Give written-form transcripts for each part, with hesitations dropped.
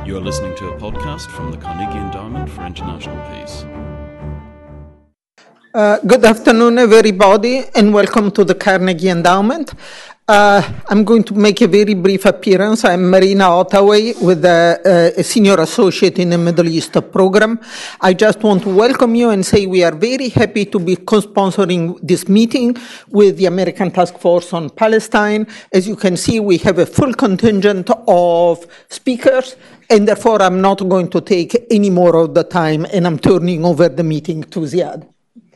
You're listening to a podcast from the Carnegie Endowment for International Peace. Good afternoon, everybody, and welcome to the Carnegie Endowment. I'm going to make a very brief appearance. I'm Marina Ottaway, with a senior associate in the Middle East program. I just want to welcome you and say we are very happy to be co-sponsoring this meeting with the American Task Force on Palestine. As you can see, we have a full contingent of speakers, and therefore I'm not going to take any more of the time, and I'm turning over the meeting to Ziad.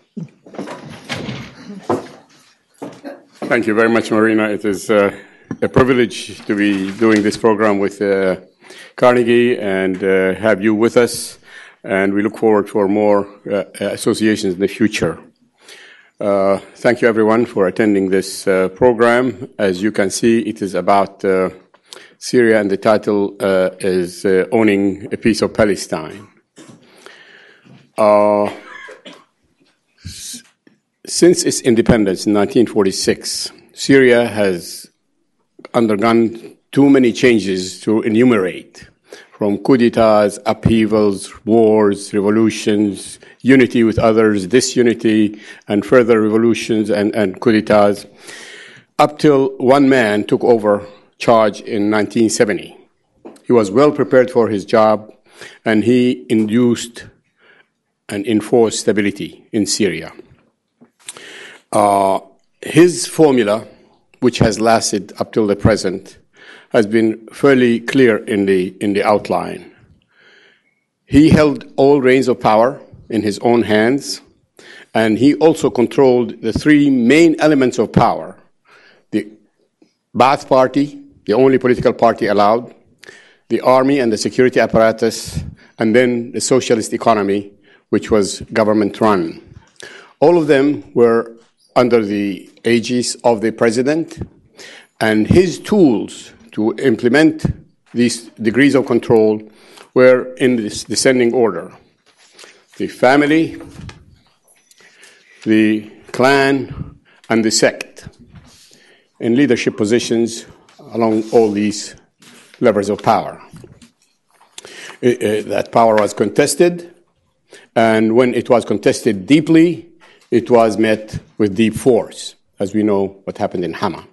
Thank you very much, Marina. It is a privilege to be doing this program with Carnegie and have you with us. And we look forward for more associations in the future. Thank you, everyone, for attending this program. As you can see, it is about Syria, and the title is Owning a Piece of Palestine. Since its independence in 1946, Syria has undergone too many changes to enumerate, from coups d'etats, upheavals, wars, revolutions, unity with others, disunity, and further revolutions and coups d'etats, up till one man took over charge in 1970. He was well prepared for his job, and he induced and enforced stability in Syria. His formula, which has lasted up till the present, has been fairly clear in the outline. He held all reins of power in his own hands, and he also controlled the three main elements of power: the Ba'ath Party, the only political party allowed, the army and the security apparatus, and then the socialist economy, which was government-run. All of them were under the aegis of the president, and his tools to implement these degrees of control were in this descending order: the family, the clan, and the sect, in leadership positions along all these levers of power. That power was contested, and when it was contested deeply, it was met with deep force, as we know what happened in Hama.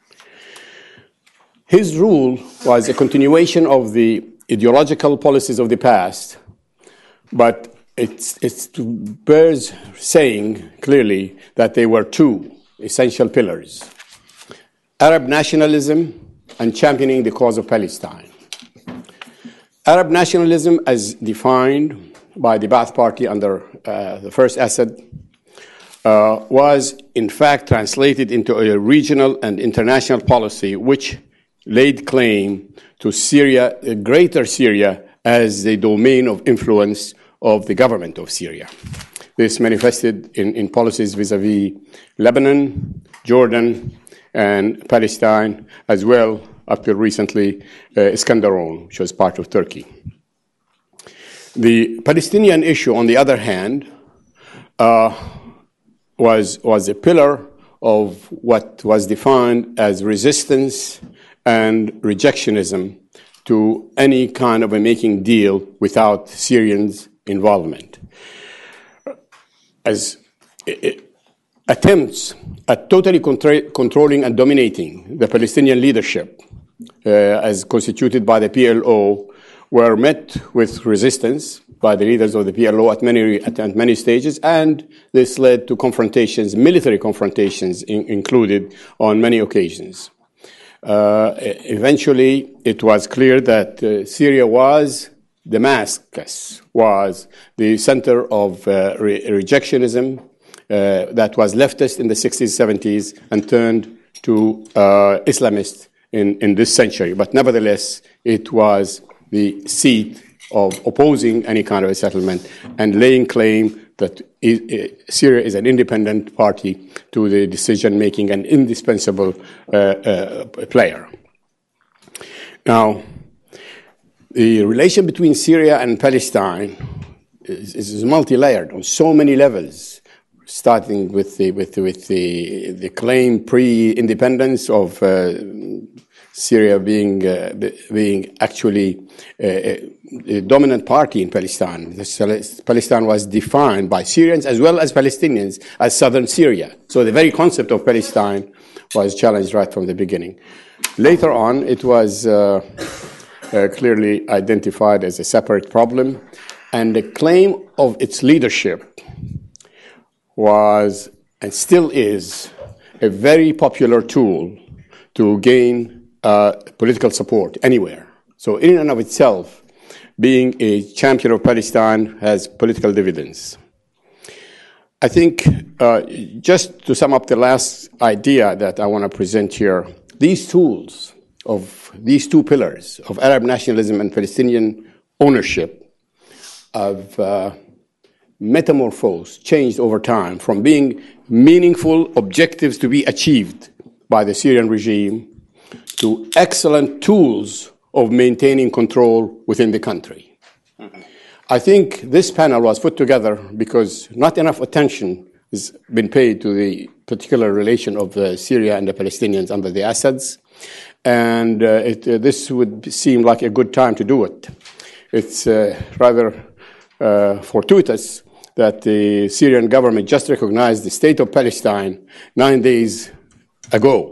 His rule was a continuation of the ideological policies of the past, but it bears saying clearly that there were two essential pillars: Arab nationalism and championing the cause of Palestine. Arab nationalism, as defined by the Ba'ath Party under the first Assad, was in fact translated into a regional and international policy which laid claim to Syria, greater Syria, as the domain of influence of the government of Syria. This manifested in policies vis-à-vis Lebanon, Jordan, and Palestine, as well, up till recently, Iskenderun, which was part of Turkey. The Palestinian issue, on the other hand, was a pillar of what was defined as resistance and rejectionism to any kind of a making deal without Syrians' involvement. As attempts at totally controlling and dominating the Palestinian leadership, as constituted by the PLO, were met with resistance by the leaders of the PLO at many stages, and this led to confrontations, military confrontations included on many occasions. Eventually, it was clear that Syria was, Damascus was the center of rejectionism that was leftist in the 60s, 70s, and turned to Islamist in this century. But nevertheless, it was the seat of opposing any kind of a settlement and laying claim that Syria is an independent party to the decision-making and indispensable player. Now, the relation between Syria and Palestine is multi-layered on so many levels, starting with the claim pre-independence of Syria being actually a dominant party in Palestine. Palestine was defined by Syrians as well as Palestinians as southern Syria. So the very concept of Palestine was challenged right from the beginning. Later on, it was clearly identified as a separate problem, and the claim of its leadership was, and still is, a very popular tool to gain political support anywhere. So in and of itself, being a champion of Palestine has political dividends. I think just to sum up the last idea that I want to present here, these tools of these two pillars of Arab nationalism and Palestinian ownership have metamorphosed, changed over time from being meaningful objectives to be achieved by the Syrian regime to excellent tools of maintaining control within the country. Mm-hmm. I think this panel was put together because not enough attention has been paid to the particular relation of Syria and the Palestinians under the Assads, and this would seem like a good time to do it. It's rather fortuitous that the Syrian government just recognized the state of Palestine 9 days ago,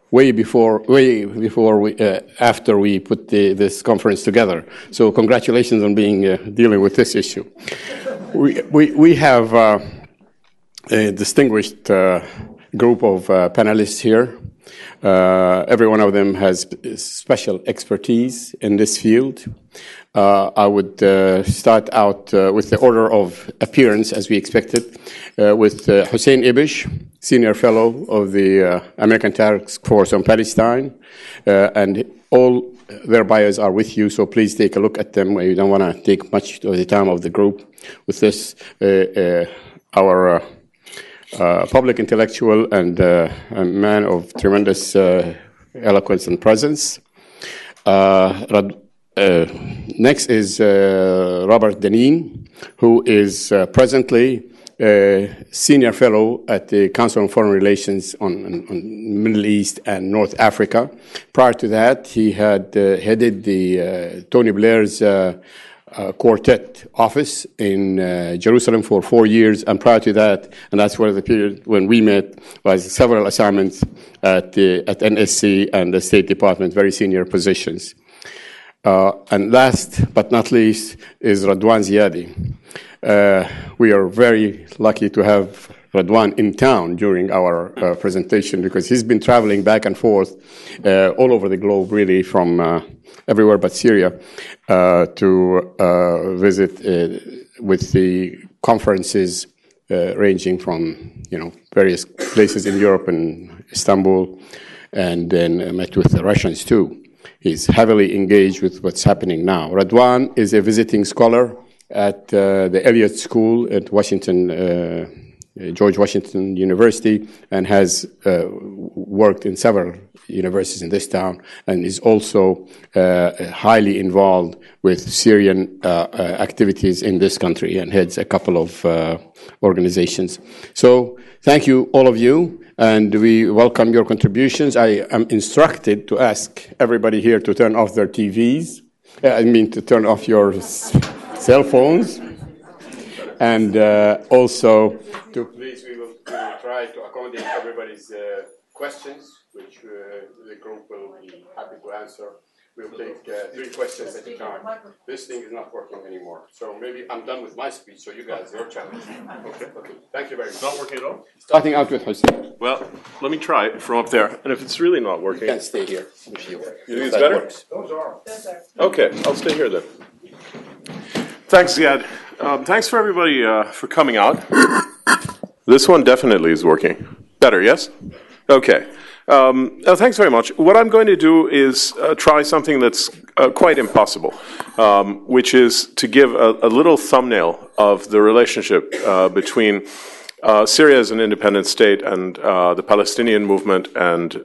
after we put this conference together. So congratulations on dealing with this issue. We have a distinguished group of panelists here. Every one of them has special expertise in this field. I would start out with the order of appearance, as we expected, with Hussein Ibish, Senior Fellow of the American Task Force on Palestine, and all their bios are with you, so please take a look at them. We don't want to take much of the time of the group with this. Our public intellectual and a man of tremendous eloquence and presence. Next is Robert Deneen, who is presently a senior fellow at the Council on Foreign Relations on Middle East and North Africa. Prior to that, he had headed the Tony Blair's quartet office in Jerusalem for 4 years, and prior to that, and that's where the period when we met, was several assignments at NSC and the State Department, very senior positions. And last but not least is Radwan Ziadi. We are very lucky to have Radwan in town during our presentation because he's been traveling back and forth all over the globe, really, from everywhere but Syria to visit with the conferences ranging from various places in Europe and Istanbul, and then met with the Russians too. He's heavily engaged with what's happening now. Radwan is a visiting scholar at the Elliott School at George Washington University, and has worked in several universities in this town, and is also highly involved with Syrian activities in this country, and heads a couple of organizations. So thank you, all of you. And we welcome your contributions. I am instructed to ask everybody here to turn off their TVs. To turn off your cell phones. And also to please, we will try to accommodate everybody's questions, which the group will be happy to answer. We'll take 3 questions at a time. This thing is not working anymore. So maybe I'm done with my speech, so you guys, your challenge. Okay. Thank you very much. It's not working at all? Starting out with Hussein. Well, let me try it from up there. And if it's really not working... You can stay here if you want. You think it's better? Works. Those are. Okay, I'll stay here then. Thanks, Ziad. Thanks for everybody for coming out. This one definitely is working. Better, yes? Okay. Thanks very much. What I'm going to do is try something that's quite impossible, which is to give a little thumbnail of the relationship between Syria as an independent state and the Palestinian movement and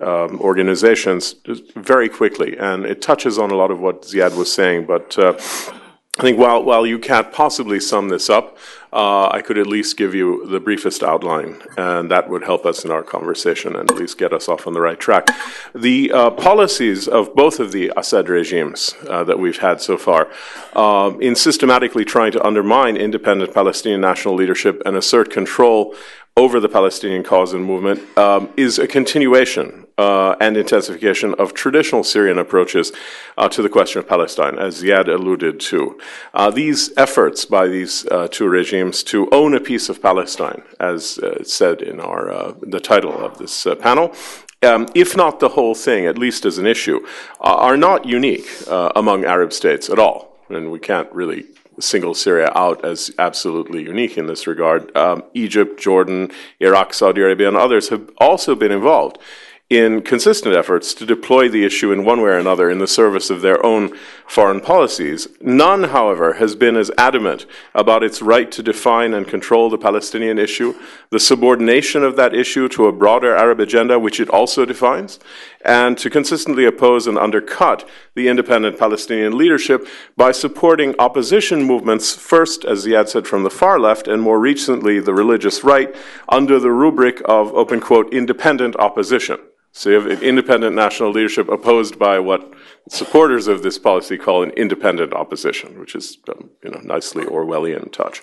organizations very quickly. And it touches on a lot of what Ziad was saying, but I think while you can't possibly sum this up, I could at least give you the briefest outline, and that would help us in our conversation and at least get us off on the right track. The policies of both of the Assad regimes that we've had so far in systematically trying to undermine independent Palestinian national leadership and assert control over the Palestinian cause and movement is a continuation and intensification of traditional Syrian approaches to the question of Palestine, as Ziad alluded to. These efforts by these two regimes to own a piece of Palestine, as said in the title of this panel, if not the whole thing, at least as an issue, are not unique among Arab states at all. And we can't really single Syria out as absolutely unique in this regard. Egypt, Jordan, Iraq, Saudi Arabia, and others have also been involved in consistent efforts to deploy the issue in one way or another in the service of their own foreign policies. None, however, has been as adamant about its right to define and control the Palestinian issue, the subordination of that issue to a broader Arab agenda, which it also defines, and to consistently oppose and undercut the independent Palestinian leadership by supporting opposition movements, first, as Ziad said, from the far left, and more recently, the religious right, under the rubric of, open quote, independent opposition. So you have independent national leadership opposed by what supporters of this policy call an independent opposition, which is nicely Orwellian touch.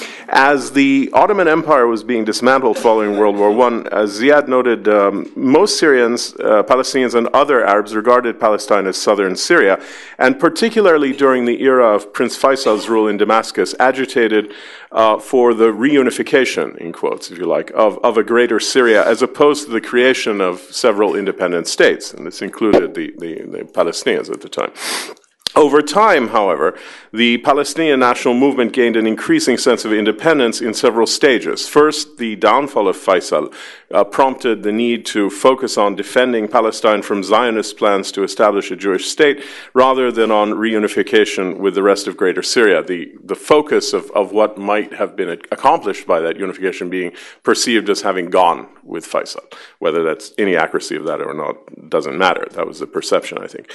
As the Ottoman Empire was being dismantled following World War I, as Ziad noted, most Syrians, Palestinians, and other Arabs regarded Palestine as southern Syria, and particularly during the era of Prince Faisal's rule in Damascus, agitated for the reunification, in quotes, if you like, of a greater Syria, as opposed to the creation of several independent states, and this included the Palestinians at the time. Over time, however, the Palestinian national movement gained an increasing sense of independence in several stages. First, the downfall of Faisal prompted the need to focus on defending Palestine from Zionist plans to establish a Jewish state rather than on reunification with the rest of Greater Syria. The focus of what might have been accomplished by that unification being perceived as having gone with Faisal. Whether that's any accuracy of that or not doesn't matter. That was the perception, I think.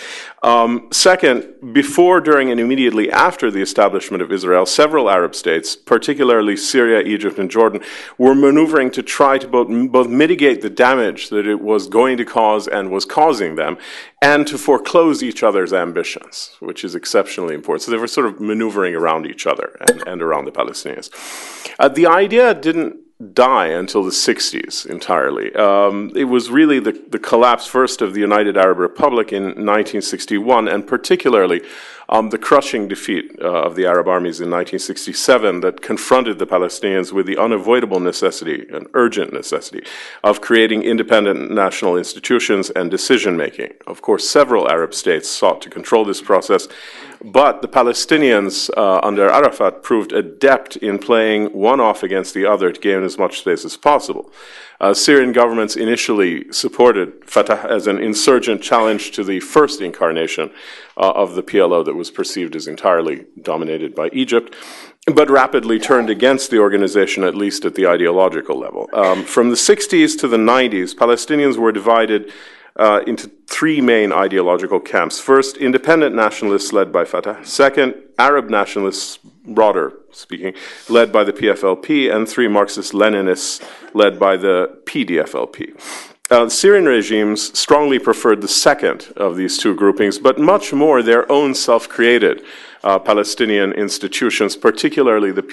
Second, before, during, and immediately after the establishment of Israel, several Arab states, particularly Syria, Egypt, and Jordan, were maneuvering to try to both mitigate the damage that it was going to cause and was causing them, and to foreclose each other's ambitions, which is exceptionally important. So they were sort of maneuvering around each other and around the Palestinians. The idea didn't die until the 60s entirely. It was really the collapse first of the United Arab Republic in 1961, and particularly the crushing defeat of the Arab armies in 1967 that confronted the Palestinians with the unavoidable necessity, an urgent necessity, of creating independent national institutions and decision-making. Of course, several Arab states sought to control this process, but the Palestinians under Arafat proved adept in playing one off against the other to gain as much space as possible. Syrian governments initially supported Fatah as an insurgent challenge to the first incarnation of the PLO that was perceived as entirely dominated by Egypt, but rapidly turned against the organization, at least at the ideological level. From the 60s to the 90s, Palestinians were divided into three main ideological camps. First, independent nationalists led by Fatah. Second, Arab nationalists, broader speaking, led by the PFLP. And three, Marxist-Leninists led by the PDFLP. Syrian regimes strongly preferred the second of these two groupings, but much more their own self-created Palestinian institutions, particularly the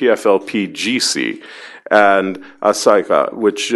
PFLP-GC and Asaika, which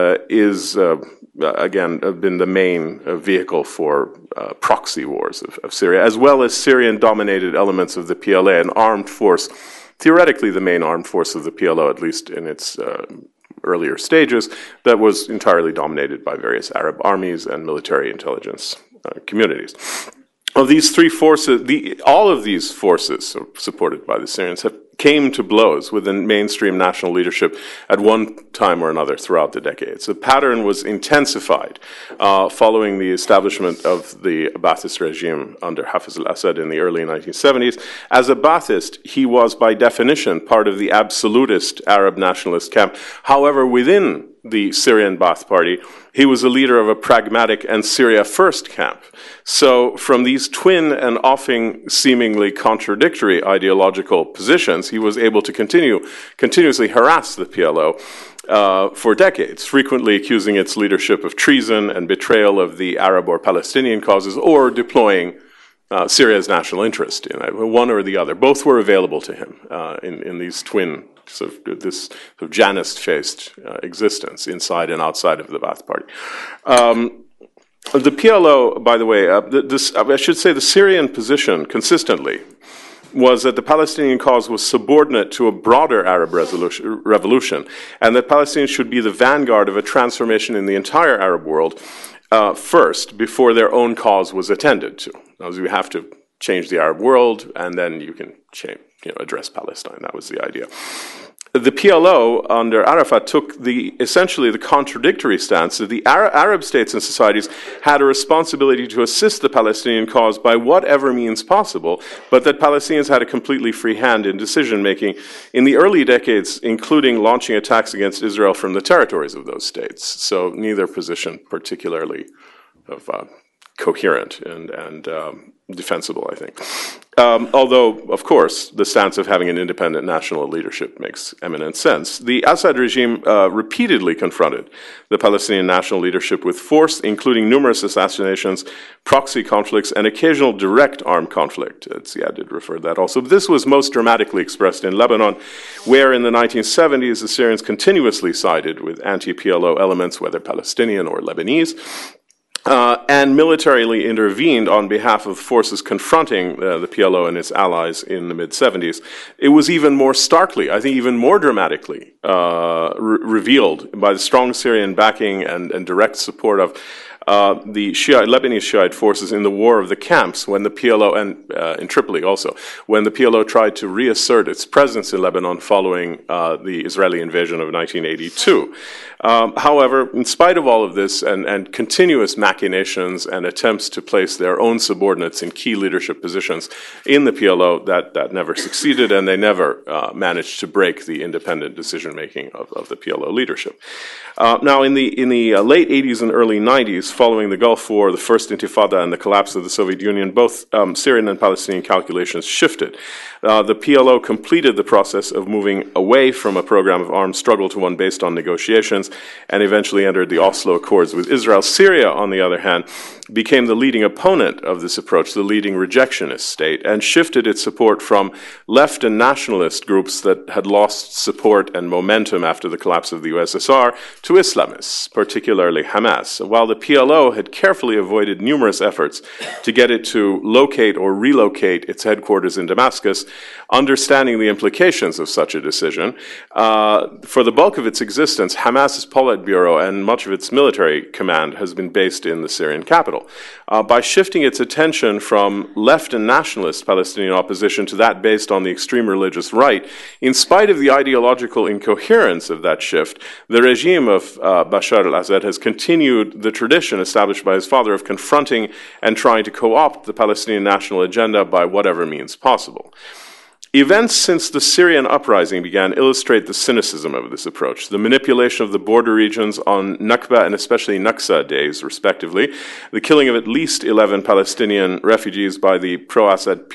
is again, have been the main vehicle for proxy wars of Syria, as well as Syrian-dominated elements of the PLA, an armed force, theoretically the main armed force of the PLO, at least in its earlier stages, that was entirely dominated by various Arab armies and military intelligence communities. Of these three forces, all of these forces, supported by the Syrians, came to blows with the mainstream national leadership at one time or another throughout the decades. The pattern was intensified following the establishment of the Ba'athist regime under Hafiz al-Assad in the early 1970s. As a Ba'athist, he was by definition part of the absolutist Arab nationalist camp. However, within the Syrian Ba'ath Party, he was a leader of a pragmatic and Syria First camp. So from these twin and often seemingly contradictory ideological positions, he was able to continuously harass the PLO for decades, frequently accusing its leadership of treason and betrayal of the Arab or Palestinian causes, or deploying Syria's national interest, one or the other. Both were available to him in these twin, this Janist-faced existence inside and outside of the Ba'ath Party. The PLO, by the way, I should say the Syrian position consistently was that the Palestinian cause was subordinate to a broader Arab revolution, and that Palestinians should be the vanguard of a transformation in the entire Arab world first, before their own cause was attended to. Now, you have to change the Arab world, and then you can address Palestine. That was the idea. The PLO under Arafat took essentially the contradictory stance that the Arab states and societies had a responsibility to assist the Palestinian cause by whatever means possible, but that Palestinians had a completely free hand in decision-making in the early decades, including launching attacks against Israel from the territories of those states. So neither position particularly coherent and defensible, I think. Although, of course, the stance of having an independent national leadership makes eminent sense. The Assad regime repeatedly confronted the Palestinian national leadership with force, including numerous assassinations, proxy conflicts, and occasional direct armed conflict. Ziad did refer to that also. But this was most dramatically expressed in Lebanon, where in the 1970s the Syrians continuously sided with anti-PLO elements, whether Palestinian or Lebanese, and militarily intervened on behalf of forces confronting the PLO and its allies in the mid-70s. It was even more starkly, I think even more dramatically, revealed by the strong Syrian backing and direct support of the Lebanese Shiite forces in the War of the Camps, when the PLO, and in Tripoli also, when the PLO tried to reassert its presence in Lebanon following the Israeli invasion of 1982. However, in spite of all of this and continuous machinations and attempts to place their own subordinates in key leadership positions in the PLO, that never succeeded, and they never managed to break the independent decision-making of the PLO leadership. Now, in the late 80s and early 90s, following the Gulf War, the First Intifada, and the collapse of the Soviet Union, both Syrian and Palestinian calculations shifted. The PLO completed the process of moving away from a program of armed struggle to one based on negotiations, and eventually entered the Oslo Accords with Israel. Syria, on the other hand, became the leading opponent of this approach, the leading rejectionist state, and shifted its support from left and nationalist groups that had lost support and momentum after the collapse of the USSR to Islamists, particularly Hamas. While the PLO had carefully avoided numerous efforts to get it to locate or relocate its headquarters in Damascus, understanding the implications of such a decision, for the bulk of its existence, Hamas's Politburo and much of its military command has been based in the Syrian capital. By shifting its attention from left and nationalist Palestinian opposition to that based on the extreme religious right, in spite of the ideological incoherence of that shift, the regime of Bashar al-Assad has continued the tradition established by his father of confronting and trying to co-opt the Palestinian national agenda by whatever means possible. Events since the Syrian uprising began illustrate the cynicism of this approach. The manipulation of the border regions on Nakba and especially Naksa days, respectively, the killing of at least 11 Palestinian refugees by the pro-Assad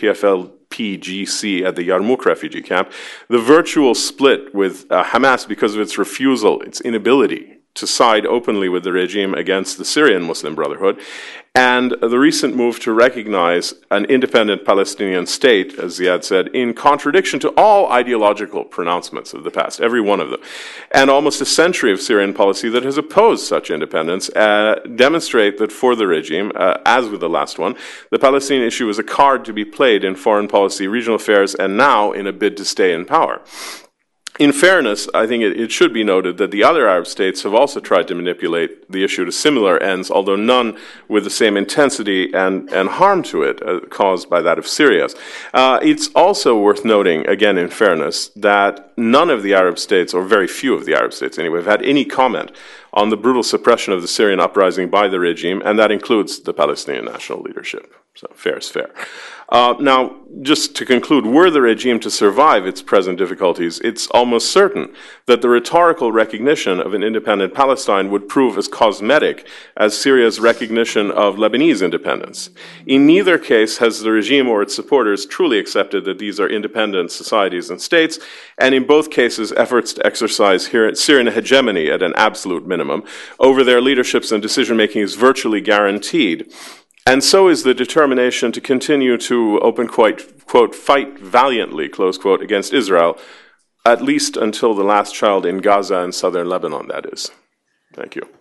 PFLP-GC at the Yarmouk refugee camp, the virtual split with Hamas because of its refusal, its inability to side openly with the regime against the Syrian Muslim Brotherhood, and the recent move to recognize an independent Palestinian state, as Ziad said, in contradiction to all ideological pronouncements of the past, every one of them, and almost a century of Syrian policy that has opposed such independence, demonstrate that for the regime, as with the last one, the Palestinian issue is a card to be played in foreign policy, regional affairs, and now in a bid to stay in power. In fairness, I think it should be noted that the other Arab states have also tried to manipulate the issue to similar ends, although none with the same intensity and harm to it caused by that of Syria's. It's also worth noting, again in fairness, that none of the Arab states, or very few of the Arab states anyway, have had any comment on the brutal suppression of the Syrian uprising by the regime, and that includes the Palestinian national leadership. So fair is fair. Now, just to conclude, were the regime to survive its present difficulties, it's almost certain that the rhetorical recognition of an independent Palestine would prove as cosmetic as Syria's recognition of Lebanese independence. In neither case has the regime or its supporters truly accepted that these are independent societies and states, and in both cases, efforts to exercise Syrian hegemony at an absolute minimum over their leaderships and decision-making is virtually guaranteed. And so is the determination to continue to, open quote, fight valiantly, close quote, against Israel, at least until the last child in Gaza and southern Lebanon, that is. Thank you.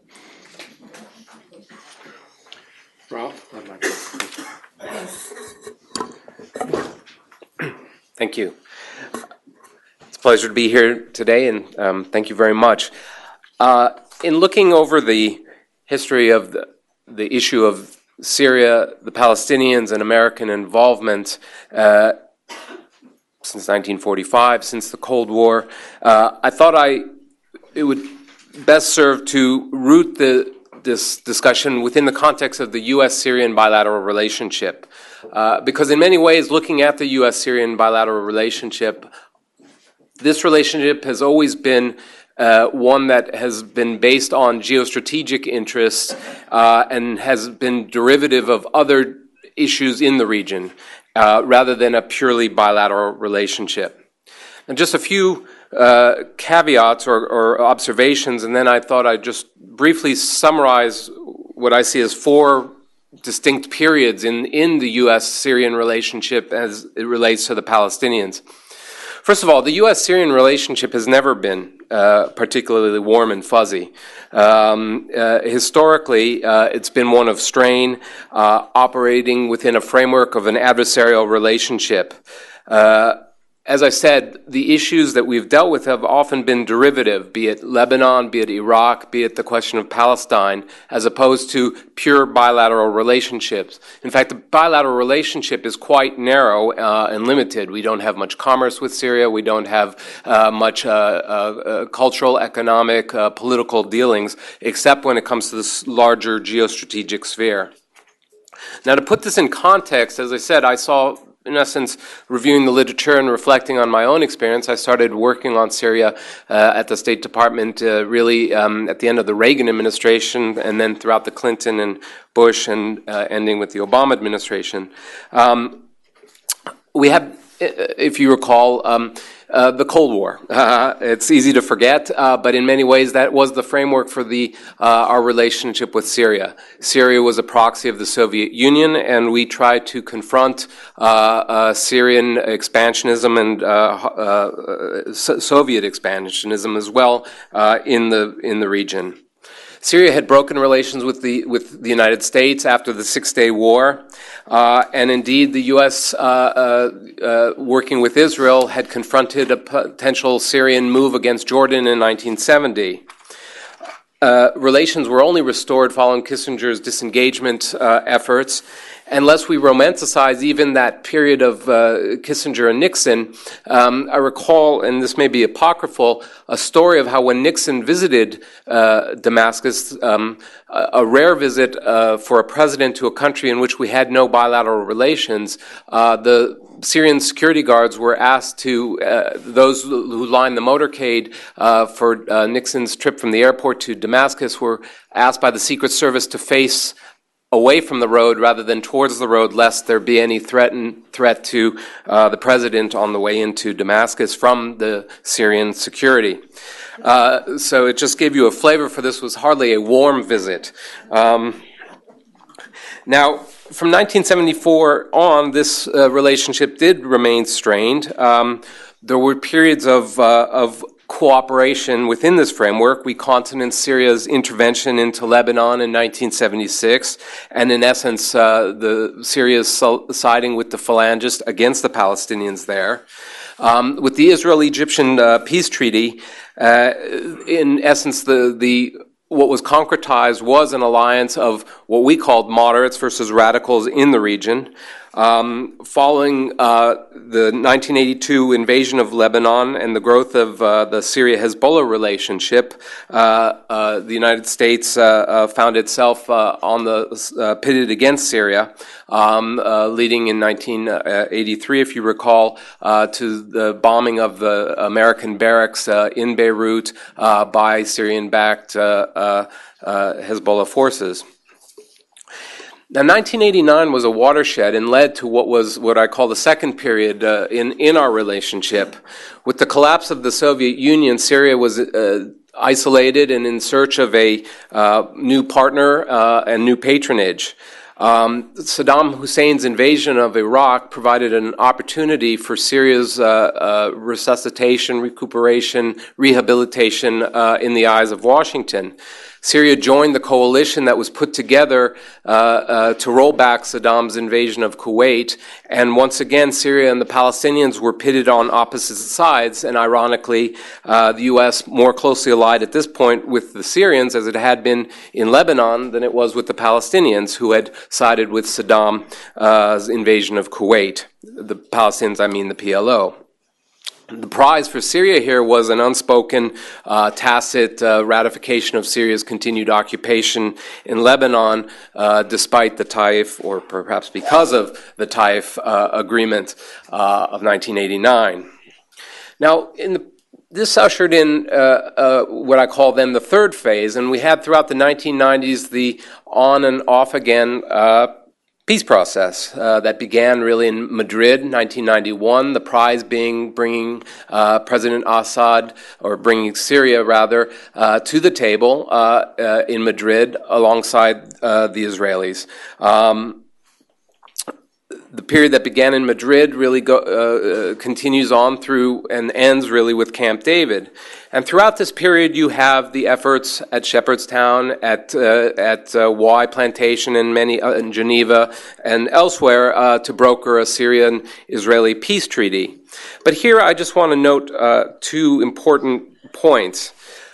Ralph? Thank you. It's a pleasure to be here today, and thank you very much. In looking over the history of the issue of Syria, the Palestinians, and American involvement since 1945, since the Cold War, I thought it would best serve to root this discussion within the context of the U.S.-Syrian bilateral relationship. Because in many ways, looking at the U.S.-Syrian bilateral relationship, this relationship has always been one that has been based on geostrategic interests and has been derivative of other issues in the region rather than a purely bilateral relationship. And just a few caveats or observations, and then I thought I'd just briefly summarize what I see as four distinct periods in the U.S.-Syrian relationship as it relates to the Palestinians. First of all, the U.S.-Syrian relationship has never been particularly warm and fuzzy. Historically, it's been one of strain, operating within a framework of an adversarial relationship. As I said, the issues that we've dealt with have often been derivative, be it Lebanon, be it Iraq, be it the question of Palestine, as opposed to pure bilateral relationships. In fact, the bilateral relationship is quite narrow and limited. We don't have much commerce with Syria. We don't have much cultural, economic, political dealings, except when it comes to this larger geostrategic sphere. Now, to put this in context, as I said, I saw, in essence, reviewing the literature and reflecting on my own experience. I started working on Syria at the State Department really at the end of the Reagan administration and then throughout the Clinton and Bush and ending with the Obama administration. We had, if you recall, the Cold War. It's easy to forget, but in many ways that was the framework for our relationship with Syria. Syria was a proxy of the Soviet Union, and we tried to confront Syrian expansionism and Soviet expansionism as well in the region. Syria had broken relations with the United States after the Six-Day War, and indeed the U.S. Working with Israel had confronted a potential Syrian move against Jordan in 1970. Relations were only restored following Kissinger's disengagement efforts. Unless we romanticize even that period of Kissinger and Nixon, I recall, and this may be apocryphal, a story of how when Nixon visited Damascus, a rare visit for a president to a country in which we had no bilateral relations, the Syrian security guards were asked to, those who lined the motorcade for Nixon's trip from the airport to Damascus were asked by the Secret Service to face away from the road rather than towards the road, lest there be any threat to the president on the way into Damascus from the Syrian security. So it just gave you a flavor for this. Was hardly a warm visit. Now, from 1974 on, this relationship did remain strained. There were periods of cooperation within this framework. We countenanced Syria's intervention into Lebanon in 1976, and in essence, Syria's siding with the Phalangists against the Palestinians there. With the Israel-Egyptian peace treaty, in essence, what was concretized was an alliance of what we called moderates versus radicals in the region. Following the 1982 invasion of Lebanon and the growth of the Syria-Hezbollah relationship, the United States found itself pitted against Syria, leading in 1983, if you recall, to the bombing of the American barracks in Beirut by Syrian-backed Hezbollah forces. Now, 1989 was a watershed and led to what I call the second period in our relationship. With the collapse of the Soviet Union, Syria was isolated and in search of a new partner and new patronage. Saddam Hussein's invasion of Iraq provided an opportunity for Syria's resuscitation, recuperation, rehabilitation in the eyes of Washington. Syria joined the coalition that was put together to roll back Saddam's invasion of Kuwait, and once again Syria and the Palestinians were pitted on opposite sides, and ironically the U.S. more closely allied at this point with the Syrians as it had been in Lebanon than it was with the Palestinians, who had sided with Saddam's invasion of Kuwait. The Palestinians, I mean the PLO. The prize for Syria here was an unspoken, tacit ratification of Syria's continued occupation in Lebanon, despite the Taif, or perhaps because of the Taif agreement of 1989. Now, this ushered in what I call then the third phase, and we had throughout the 1990s the on and off again peace process that began really in Madrid, 1991, the prize being bringing President Assad, or bringing Syria rather, to the table in Madrid alongside the Israelis. The period that began in Madrid really continues on through and ends really with Camp David. And throughout this period, you have the efforts at Shepherdstown, at Y Plantation, and many in Geneva and elsewhere to broker a Syrian-Israeli peace treaty. But here, I just want to note two important points.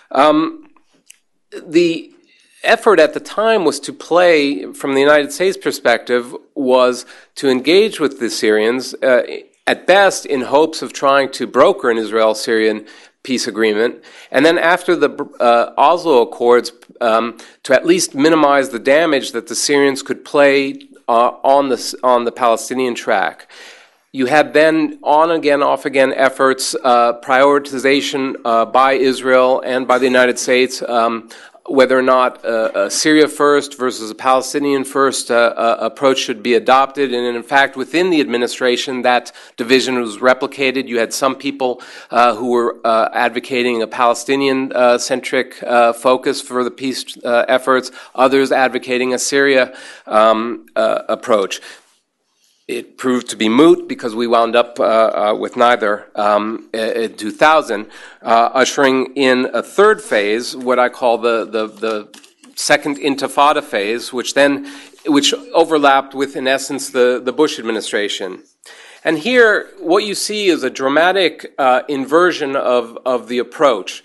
The effort at the time was to play, from the United States perspective, was to engage with the Syrians, at best in hopes of trying to broker an Israel-Syrian peace agreement, and then after the Oslo Accords, to at least minimize the damage that the Syrians could play on the Palestinian track. You had then on-again, off-again efforts, prioritization by Israel and by the United States, whether or not a Syria first versus a Palestinian first approach should be adopted. And in fact, within the administration, that division was replicated. You had some people who were advocating a Palestinian-centric focus for the peace efforts, others advocating a Syria approach. It proved to be moot because we wound up with neither in 2000, ushering in a third phase, what I call the second Intifada phase, which overlapped with, in essence, the Bush administration. And here, what you see is a dramatic inversion of the approach.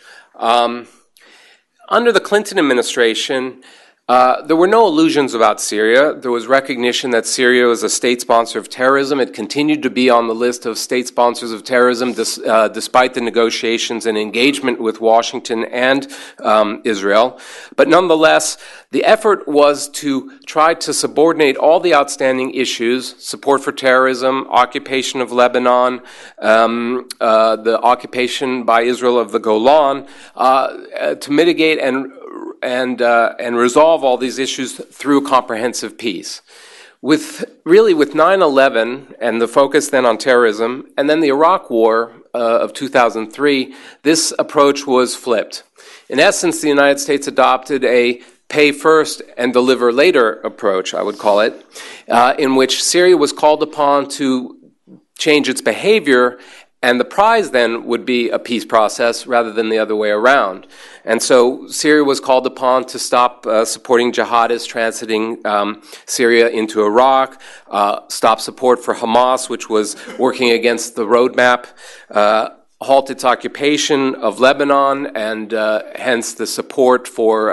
Under the Clinton administration, there were no illusions about Syria. There was recognition that Syria was a state sponsor of terrorism. It continued to be on the list of state sponsors of terrorism despite the negotiations and engagement with Washington and Israel. But nonetheless, the effort was to try to subordinate all the outstanding issues, support for terrorism, occupation of Lebanon, the occupation by Israel of the Golan, to mitigate and resolve all these issues through comprehensive peace. With 9/11 and the focus then on terrorism, and then the Iraq War of 2003, this approach was flipped. In essence, the United States adopted a pay first and deliver later approach, I would call it, in which Syria was called upon to change its behavior, and the prize then would be a peace process rather than the other way around. And so Syria was called upon to stop supporting jihadists transiting Syria into Iraq, stop support for Hamas, which was working against the roadmap, halt its occupation of Lebanon, and hence the support for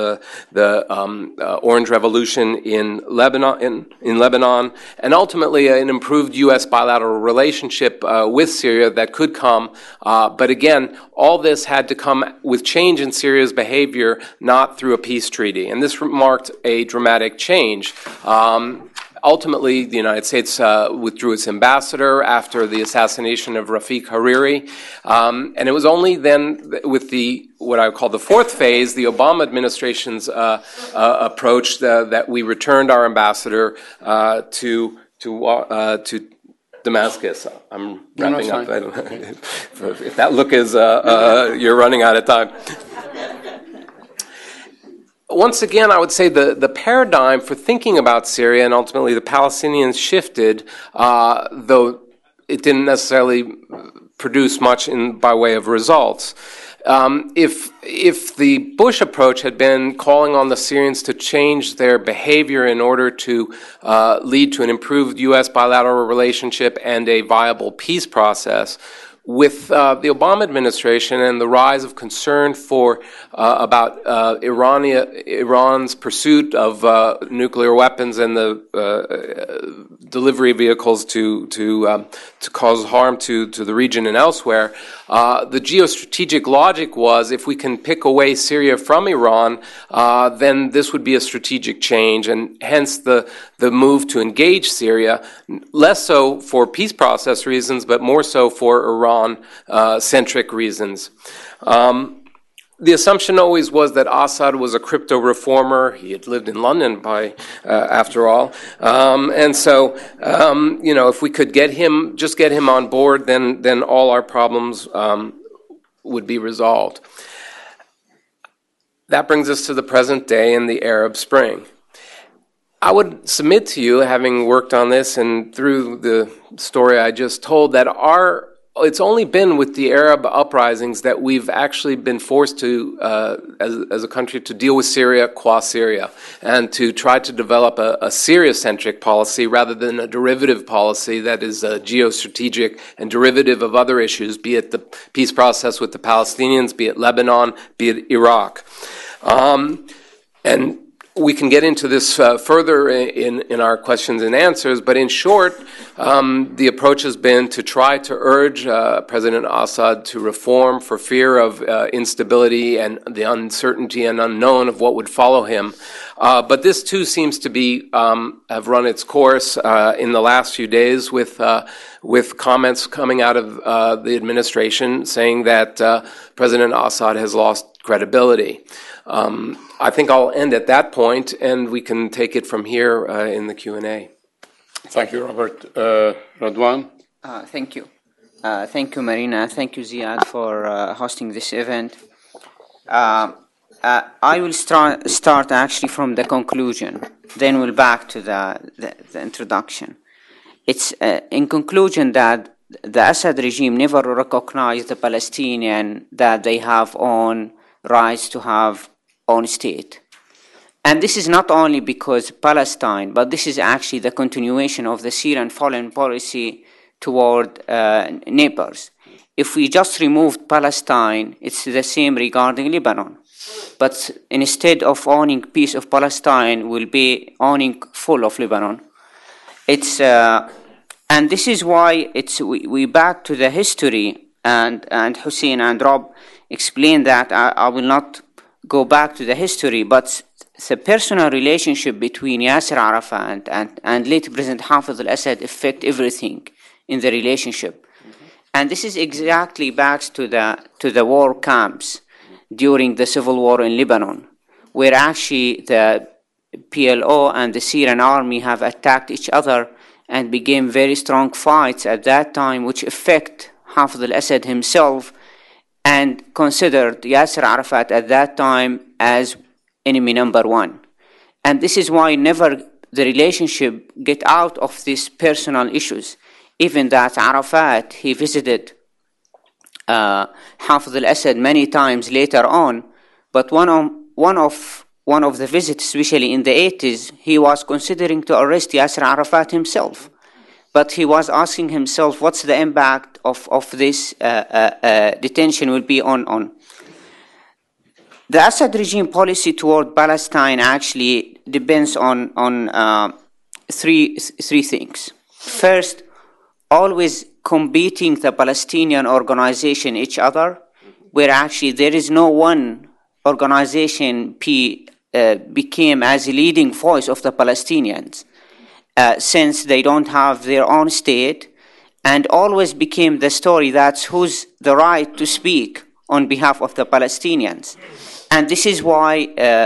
the Orange Revolution in Lebanon, and ultimately an improved U.S. bilateral relationship with Syria that could come. But again, all this had to come with change in Syria's behavior, not through a peace treaty. And this marked a dramatic change. Ultimately, the United States withdrew its ambassador after the assassination of Rafiq Hariri, and it was only then with what I would call the fourth phase, the Obama administration's approach, that we returned our ambassador to Damascus. I'm wrapping up. If that look is, you're running out of time. Once again, I would say the paradigm for thinking about Syria and ultimately the Palestinians shifted, though it didn't necessarily produce much by way of results. If the Bush approach had been calling on the Syrians to change their behavior in order to lead to an improved U.S. bilateral relationship and a viable peace process, with the Obama administration and the rise of concern about Iran's pursuit of nuclear weapons and the delivery vehicles to cause harm to the region and elsewhere, the geostrategic logic was, if we can pick away Syria from Iran, then this would be a strategic change, and hence the move to engage Syria, less so for peace process reasons, but more so for Iran-centric reasons. The assumption always was that Assad was a crypto reformer. He had lived in London after all. And so, if we could get him on board, then all our problems would be resolved. That brings us to the present day and the Arab Spring. I would submit to you, having worked on this and through the story I just told, that it's only been with the Arab uprisings that we've actually been forced to, as a country, to deal with Syria qua Syria, and to try to develop a Syria-centric policy rather than a derivative policy that is geostrategic and derivative of other issues, be it the peace process with the Palestinians, be it Lebanon, be it Iraq. And we can get into this further in our questions and answers, but in short, the approach has been to try to urge President Assad to reform for fear of instability and the uncertainty and unknown of what would follow him. But this too seems to have run its course in the last few days with comments coming out of the administration saying that President Assad has lost credibility. I think I'll end at that point, and we can take it from here in the Q&A. Thank you, Robert. Radwan? Thank you. Thank you, Marina. Thank you, Ziad, for hosting this event. I will start actually from the conclusion, then we'll back to the introduction. It's in conclusion that the Assad regime never recognized the Palestinian that they have own rights to have own state. And this is not only because Palestine, but this is actually the continuation of the Syrian foreign policy toward neighbors. If we just removed Palestine, it's the same regarding Lebanon. But instead of owning piece of Palestine, we'll be owning full of Lebanon. And this is why we back to the history, and Hussein and Rob explained that. I will not go back to the history, but the personal relationship between Yasser Arafat and late President Hafez al-Assad affect everything in the relationship. And this is exactly back to the war camps during the civil war in Lebanon, where actually the PLO and the Syrian army have attacked each other and became very strong fights at that time, which affect Hafez al-Assad himself and considered Yasser Arafat at that time as enemy number one. And this is why never the relationship get out of these personal issues. Even that Arafat, he visited Hafez al-Assad many times later on, but one of the visits, especially in the 80s, he was considering to arrest Yasser Arafat himself. but he was asking himself what's the impact of this detention will be on. The Assad regime policy toward Palestine actually depends on three things. First, always competing the Palestinian organization each other, where actually there is no one organization became as a leading voice of the Palestinians, since they don't have their own state, and always became the story that's who's the right to speak on behalf of the Palestinians. And this is why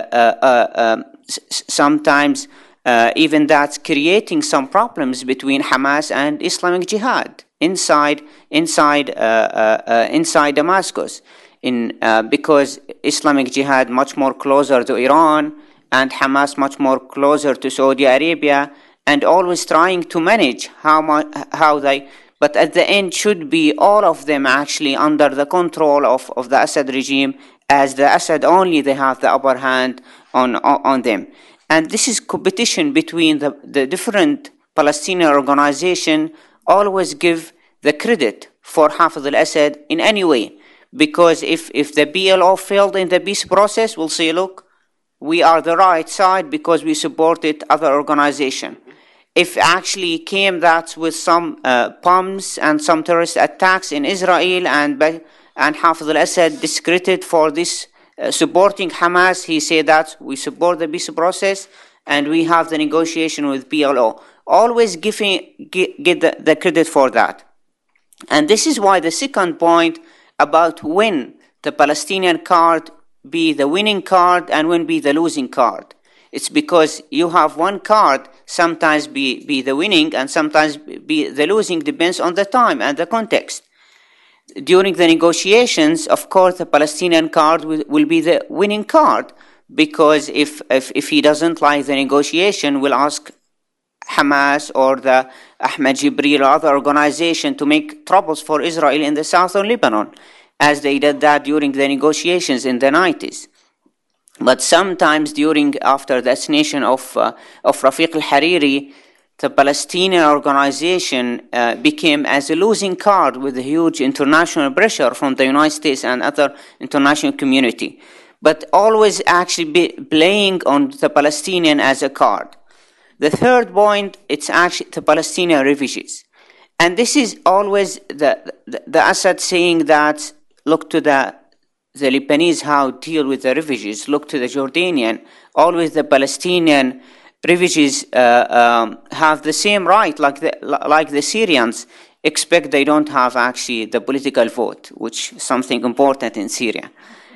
sometimes even that's creating some problems between Hamas and Islamic Jihad inside Damascus, because Islamic Jihad much more closer to Iran and Hamas much more closer to Saudi Arabia, and always trying to manage how they. But at the end, should be all of them actually under the control of the Assad regime, as the Assad only they have the upper hand on them. And this is competition between the different Palestinian organizations, always give the credit for Hafez al-Assad in any way. Because if the PLO failed in the peace process, we'll say, look, we are the right side because we supported other organization. If actually came that with some bombs and some terrorist attacks in Israel and Hafez al-Assad discredited for this supporting Hamas, he said that we support the peace process and we have the negotiation with PLO. Always get the credit for that. And this is why the second point about when the Palestinian card be the winning card and when be the losing card. It's because you have one card sometimes be the winning and sometimes be the losing, depends on the time and the context. During the negotiations, of course, the Palestinian card will be the winning card, because if he doesn't like the negotiation, will ask Hamas or the Ahmed Jibril or other organization to make troubles for Israel in the southern Lebanon, as they did that during the negotiations in the 90s. But sometimes after the assassination of Rafiq al-Hariri, the Palestinian organization became as a losing card with a huge international pressure from the United States and other international community, but always actually playing on the Palestinian as a card. The third point, it's actually the Palestinian refugees. And this is always the Assad saying that, look to the Lebanese how deal with the refugees, look to the Jordanian, always the Palestinian refugees have the same right like the Syrians, except they don't have actually the political vote, which is something important in Syria.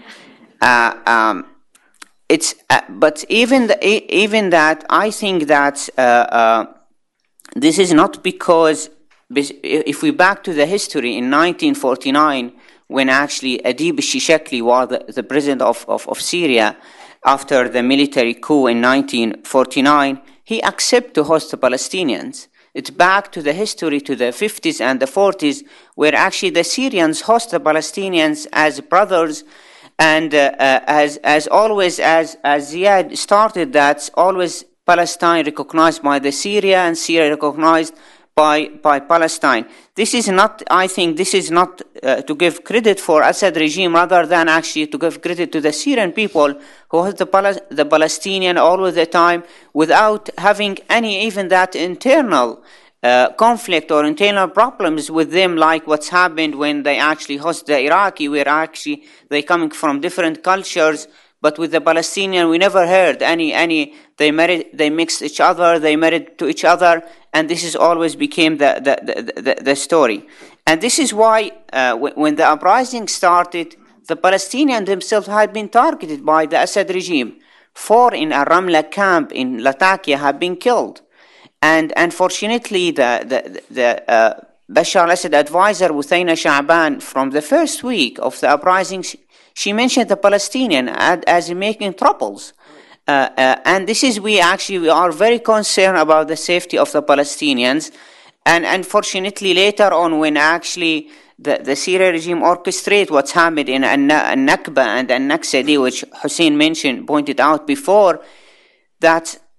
But even that, I think that this is not because, if we back to the history in 1949, when actually Adib Shishakli was the president of Syria, after the military coup in 1949, he accepted to host the Palestinians. It's back to the history to the 50s and the 40s, where actually the Syrians host the Palestinians as brothers, and as always, as Ziad started, that's always Palestine recognized by the Syria and Syria recognized by Palestine. This is not, I think, this is not to give credit for Assad regime, rather than actually to give credit to the Syrian people who has the Palestinian all of the time without having any even that internal conflict or internal problems with them, like what's happened when they actually host the Iraqi, where actually they coming from different cultures. But with the Palestinian, we never heard any. They mixed each other, they married to each other, and this is always became the story. And this is why when the uprising started, the Palestinians themselves had been targeted by the Assad regime. 4 in a Ramla camp in Latakia have been killed, and unfortunately, the Bashar al-Assad advisor Hussein Sha'ban, from the first week of the uprising, she mentioned the Palestinian as making troubles. And this is, we are very concerned about the safety of the Palestinians. And unfortunately, later on, when actually the Syria regime orchestrated what's happened in Nakba and Naksadi, which Hussein pointed out before, that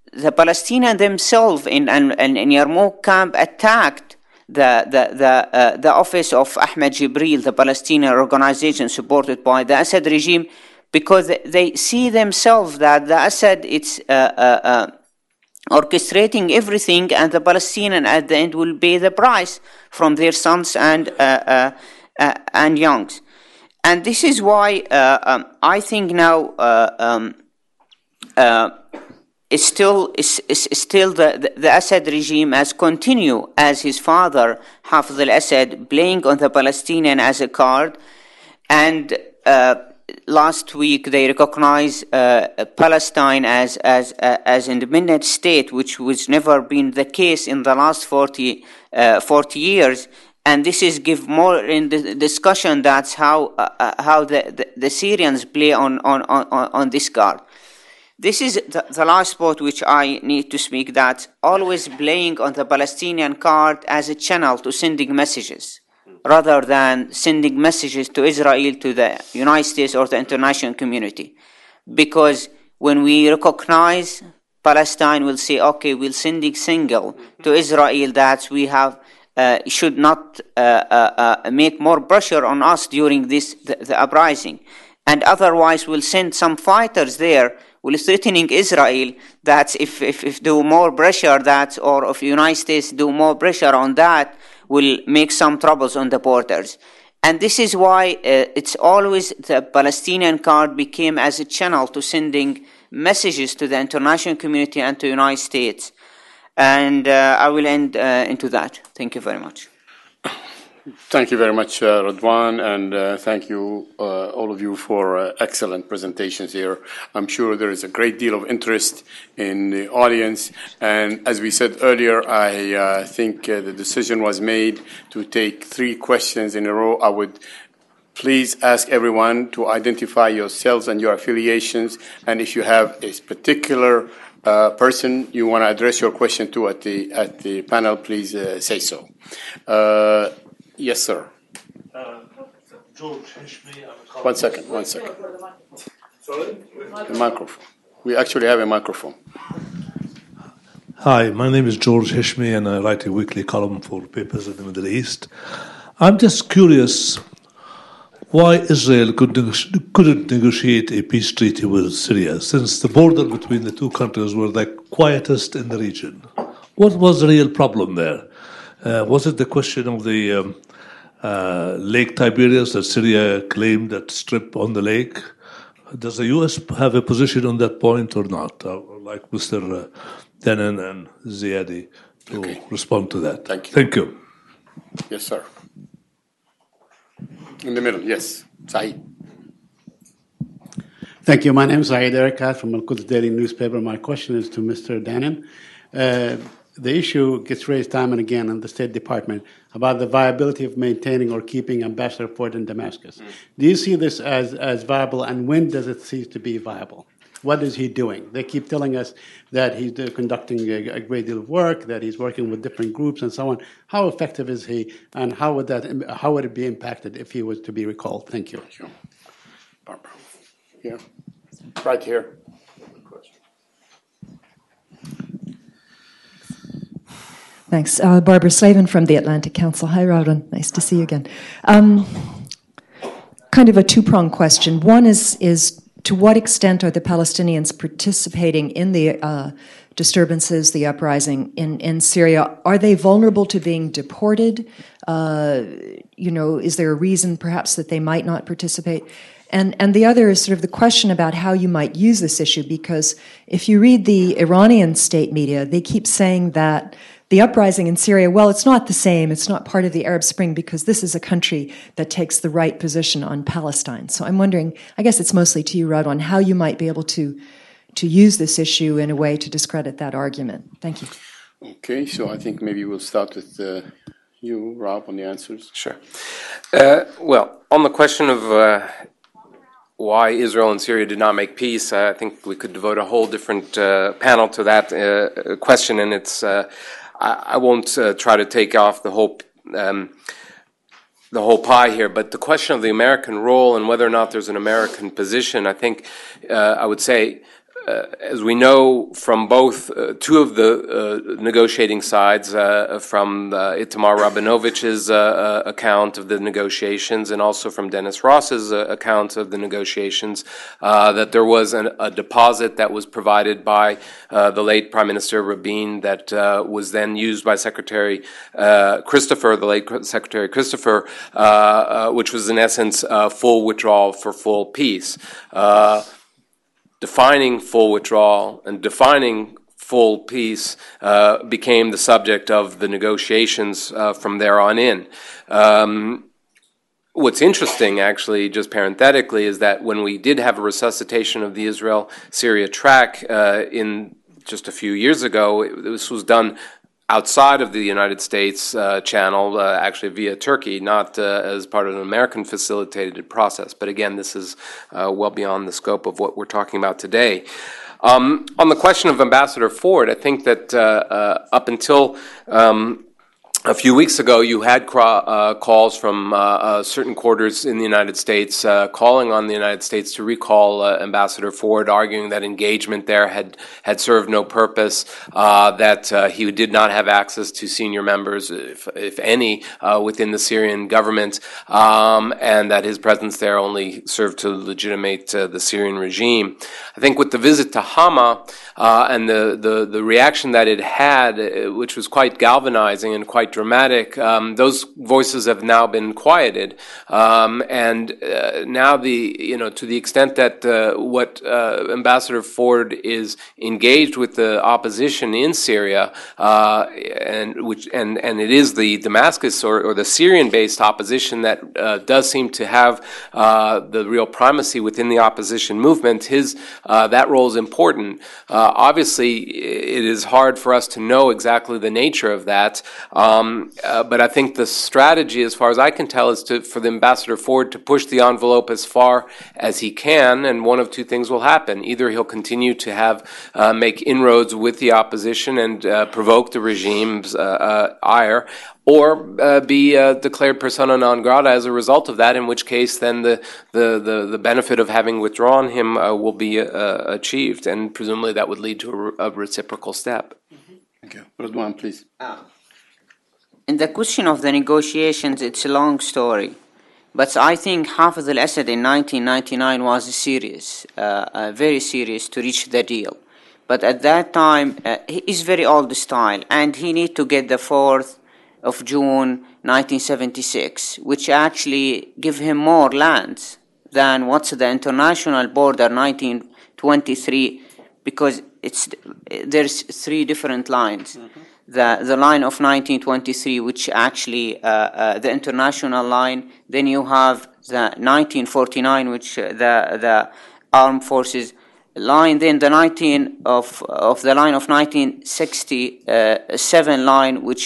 the Palestinians themselves in Yarmouk camp attacked the office of Ahmed Jibril, the Palestinian organization supported by the Assad regime, because they see themselves that the Assad it's orchestrating everything, and the Palestinians at the end will pay the price from their sons and youngs. And this is why I think now it's still the Assad regime has continued as his father Hafez al-Assad playing on the Palestinian as a card, and last week they recognized Palestine as independent state, which was never been the case in the last 40 years. And this is give more in the discussion. That's how the Syrians play on this card. This is the last part which I need to speak, that always playing on the Palestinian card as a channel to sending messages, rather than sending messages to Israel, to the United States or the international community. Because when we recognize Palestine, will say, okay, we'll sending signal to Israel that we have should not make more pressure on us during the uprising. And otherwise we'll send some fighters there, will threatening Israel that if do more pressure that, or if United States do more pressure on that, will make some troubles on the borders. And this is why it's always the Palestinian card became as a channel to sending messages to the international community and to the United States. And I will end into that. Thank you very much. Thank you very much, Radwan, and thank you, all of you, for excellent presentations here. I'm sure there is a great deal of interest in the audience, and as we said earlier, I think the decision was made to take 3 questions in a row. I would please ask everyone to identify yourselves and your affiliations, and if you have a particular person you want to address your question to at the panel, please say so. Yes, sir. George Hishmi. One second. Sorry? The microphone. We actually have a microphone. Hi, my name is George Hishmi, and I write a weekly column for Papers in the Middle East. I'm just curious why Israel couldn't negotiate a peace treaty with Syria, since the border between the two countries were the quietest in the region. What was the real problem there? Was it the question of the Lake Tiberias that Syria claimed that strip on the lake? Does the U.S. have a position on that point or not? I would like Mr. Danan and Ziadi to respond to that. Thank you. Yes, sir. In the middle, yes. Saeed. Thank you. My name is Saeed Erekat from Al-Quds Daily newspaper. My question is to Mr. Danan. The issue gets raised time and again in the State Department about the viability of maintaining or keeping Ambassador Ford in Damascus. Do you see this as viable, and when does it cease to be viable? What is he doing? They keep telling us that he's conducting a great deal of work, that he's working with different groups and so on. How effective is he, and how would it be impacted if he was to be recalled? Thank you. Thank you. Barbara. Here. Right here. Thanks. Barbara Slavin from the Atlantic Council. Hi, Rawdon. Nice to see you again. Kind of a two-pronged question. One is to what extent are the Palestinians participating in the disturbances, the uprising in Syria? Are they vulnerable to being deported? Is there a reason perhaps that they might not participate? And the other is sort of the question about how you might use this issue, because if you read the Iranian state media, they keep saying that the uprising in Syria, well, it's not the same. It's not part of the Arab Spring because this is a country that takes the right position on Palestine. So I'm wondering, I guess it's mostly to you, Radwan, how you might be able to use this issue in a way to discredit that argument. Thank you. Okay, so I think maybe we'll start with you, Rob, on the answers. Sure. Well, on the question of why Israel and Syria did not make peace, I think we could devote a whole different panel to that question, and it's I won't try to take off the whole pie here, but the question of the American role and whether or not there's an American position, I think I would say as we know from both two of the negotiating sides, from Itamar Rabinovic's account of the negotiations and also from Dennis Ross's account of the negotiations, that there was a deposit that was provided by the late Prime Minister Rabin that was then used by Secretary Christopher, the late Secretary Christopher, which was in essence full withdrawal for full peace. Defining full withdrawal and defining full peace became the subject of the negotiations from there on in. What's interesting, actually, just parenthetically, is that when we did have a resuscitation of the Israel-Syria track in just a few years ago, this was done outside of the United States channel, actually via Turkey, not as part of an American facilitated process. But again, this is well beyond the scope of what we're talking about today. On the question of Ambassador Ford, I think that up until a few weeks ago, you had calls from certain quarters in the United States calling on the United States to recall Ambassador Ford, arguing that engagement there had served no purpose, that he did not have access to senior members, if any, within the Syrian government, and that his presence there only served to legitimate the Syrian regime. I think with the visit to Hama and the reaction that it had, which was quite galvanizing and quite dramatic, those voices have now been quieted, and now to the extent that what Ambassador Ford is engaged with the opposition in Syria, and it is the Damascus or the Syrian-based opposition that does seem to have the real primacy within the opposition movement. That role is important. Obviously, it is hard for us to know exactly the nature of that. But I think the strategy, as far as I can tell, is for the Ambassador Ford to push the envelope as far as he can, and one of two things will happen. Either he'll continue to make inroads with the opposition and provoke the regime's ire, or be declared persona non grata as a result of that, in which case then the benefit of having withdrawn him will be achieved, and presumably that would lead to a reciprocal step. Thank you. Ridwan, please. In the question of the negotiations, it's a long story. But I think Hafez al-Assad in 1999 was serious, very serious to reach the deal. But at that time, he is very old style, and he need to get the 4th of June 1976, which actually give him more lands than what's the international border 1923, because there's 3 different lines. Mm-hmm. The line of 1923, which actually the international line. Then you have the 1949, which the armed forces line. Then the of the line of 1967 line, which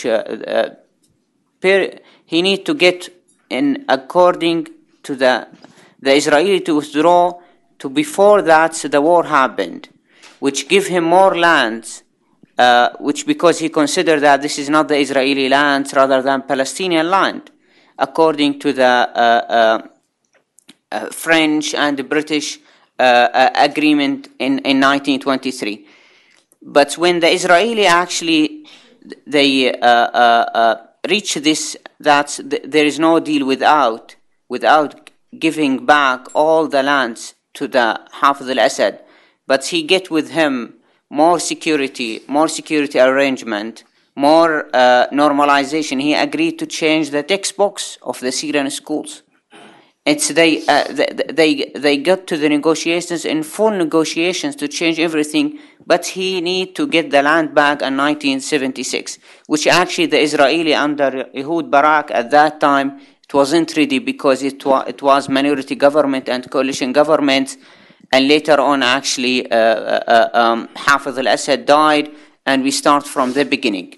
he need to get in according to the Israeli to withdraw to before that the war happened, which give him more lands. Which because he considered that this is not the Israeli land rather than Palestinian land, according to the French and the British agreement in 1923. But when the Israeli actually they reach this, that there is no deal without giving back all the lands to the Hafez al-Assad, but he get with him more security arrangement, more normalization. He agreed to change the textbooks of the Syrian schools. They got to the negotiations in full negotiations to change everything, but he need to get the land back in 1976, which actually the Israeli under Ehud Barak at that time it wasn't ready, because it was minority government and coalition government. And later on, actually, Hafez al-Assad died, and we start from the beginning.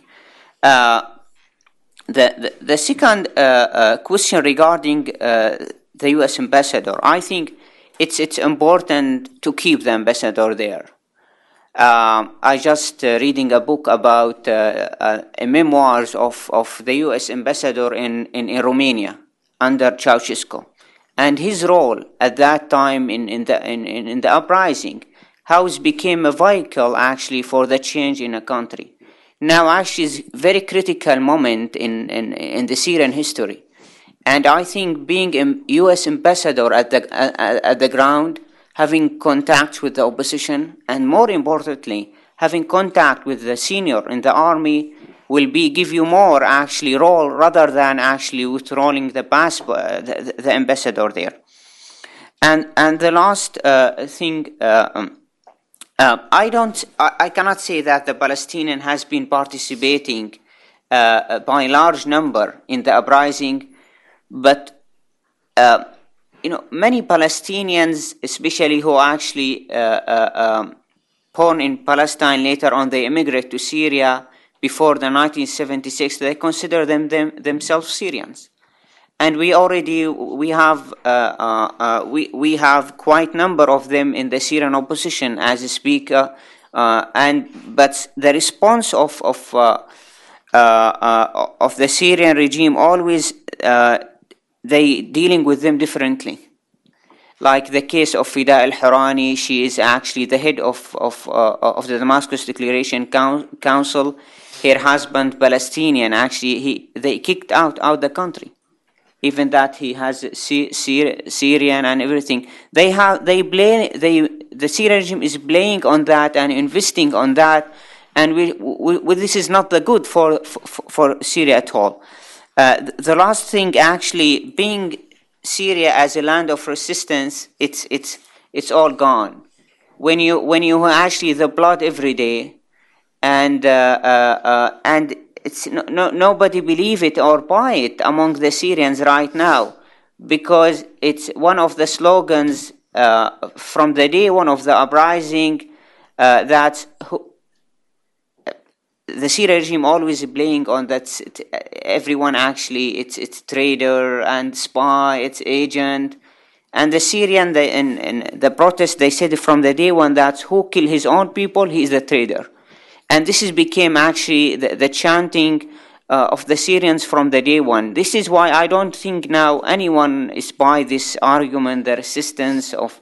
The second question regarding the U.S. ambassador, I think it's important to keep the ambassador there. I just reading a book about memoirs of the U.S. ambassador in Romania under Ceausescu. And his role at that time in the uprising, how it became a vehicle actually for the change in a country. Now actually is a very critical moment in the Syrian history. And I think being a U.S. ambassador at the ground, having contact with the opposition, and more importantly, having contact with the senior in the army will give you more actually role rather than actually withdrawing the ambassador there. And the last thing, I cannot say that the Palestinian has been participating by large number in the uprising, but many Palestinians, especially who actually born in Palestine, later on they immigrate to Syria before the 1976, they consider themselves Syrians. And we have quite number of them in the Syrian opposition as a speaker, but the response of the Syrian regime always they dealing with them differently. Like the case of Fida al-Hirani, she is actually the head of the Damascus Declaration Council. Her husband, Palestinian, actually they kicked out the country. Even that he has Syrian and everything, the Syrian regime is playing on that and investing on that, and this is not the good for Syria at all. The last thing, actually, being Syria as a land of resistance, it's all gone. When you actually the blood every day, and it's nobody believe it or buy it among the Syrians right now, because it's one of the slogans from the day one of the uprising that the Syrian regime always playing on that. Everyone actually it's traitor and spy, it's agent, and the Syrian in the protest they said from the day one that who kill his own people, he is a traitor. And this became actually the chanting of the Syrians from the day one. This is why I don't think now anyone is by this argument, the resistance of.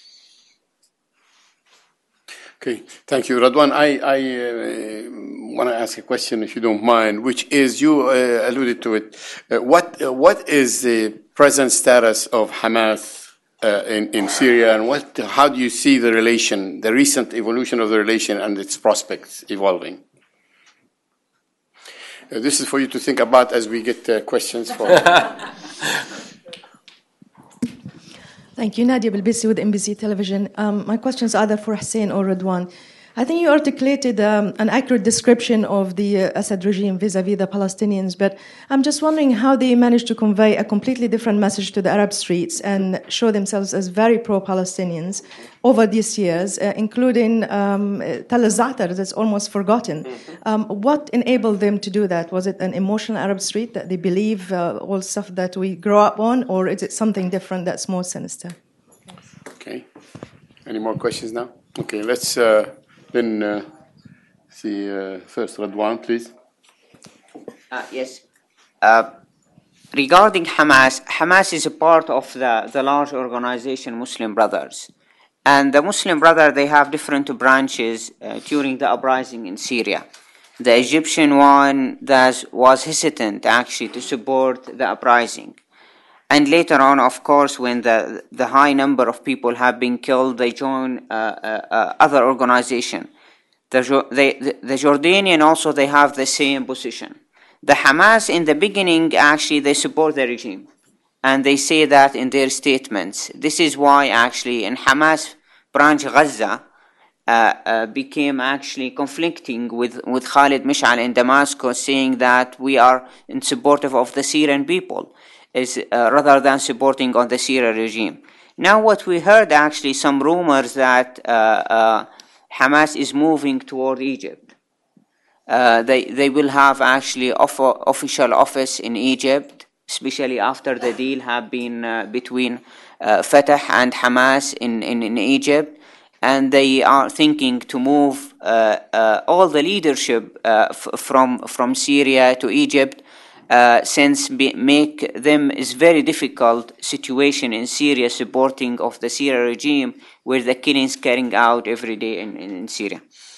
Okay, thank you, Radwan. I want to ask a question, if you don't mind, which is, you alluded to it. What is the present status of Hamas in Syria, and how do you see the relation, the recent evolution of the relation and its prospects evolving? This is for you to think about as we get questions from. Thank you. Nadia Bilbisi with NBC Television. My question is either for Hussein or Radwan. I think you articulated an accurate description of the Assad regime vis-à-vis the Palestinians, but I'm just wondering how they managed to convey a completely different message to the Arab streets and show themselves as very pro-Palestinians over these years, including Tal al-Za'atar, that's almost forgotten. What enabled them to do that? Was it an emotional Arab street that they believe all stuff that we grow up on, or is it something different that's more sinister? Okay. Any more questions now? Okay, let's then see first Radwan, please. Yes. Regarding Hamas is a part of the large organization Muslim Brothers. And the Muslim Brothers, they have different branches during the uprising in Syria. The Egyptian one was hesitant actually to support the uprising. And later on, of course, when the high number of people have been killed, they join other organization. The Jordanian also, they have the same position. The Hamas in the beginning, actually, they support the regime. And they say that in their statements. This is why actually in Hamas branch Gaza became actually conflicting with Khalid Mish'al in Damascus, saying that we are in supportive of the Syrian people, rather than supporting on the Syrian regime. Now what we heard actually some rumors that Hamas is moving toward Egypt. They will have actually official office in Egypt, especially after the deal have been between Fatah and Hamas in Egypt, and they are thinking to move all the leadership from Syria to Egypt, since make them is very difficult situation in Syria supporting of the Syria regime where the killings carrying out every day in Syria.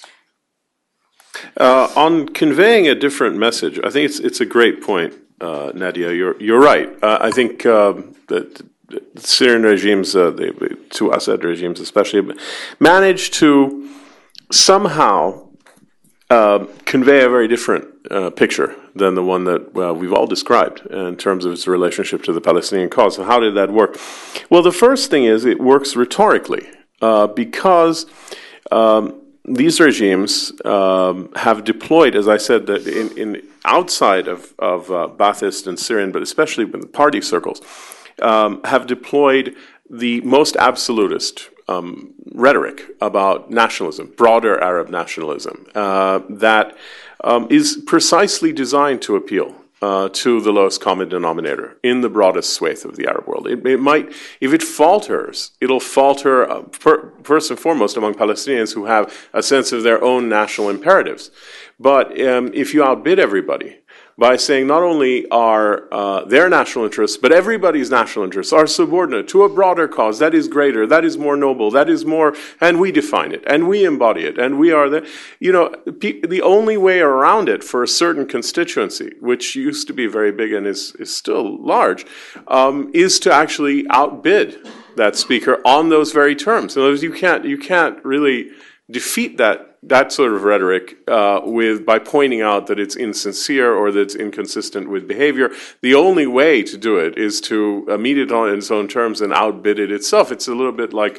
On conveying a different message, I think it's a great point, Nadia. You're right. I think that the Syrian regimes, the two Assad regimes especially, managed to somehow convey a very different picture than the one that we've all described in terms of its relationship to the Palestinian cause. So how did that work? Well, the first thing is it works rhetorically because these regimes have deployed, as I said, that in outside of Ba'athist and Syrian, but especially in the party circles, have deployed the most absolutist rhetoric about nationalism, broader Arab nationalism, that is precisely designed to appeal to the lowest common denominator in the broadest swathe of the Arab world. It might, if it falters, it'll falter first and foremost among Palestinians who have a sense of their own national imperatives. But if you outbid everybody by saying not only are their national interests, but everybody's national interests are subordinate to a broader cause that is greater, that is more noble, that is more, and we define it, and we embody it, and we are the only way around it for a certain constituency, which used to be very big and is still large, is to actually outbid that speaker on those very terms. In other words, you can't really defeat that sort of rhetoric by pointing out that it's insincere or that it's inconsistent with behavior. The only way to do it is to meet it on its own terms and outbid it itself. It's a little bit like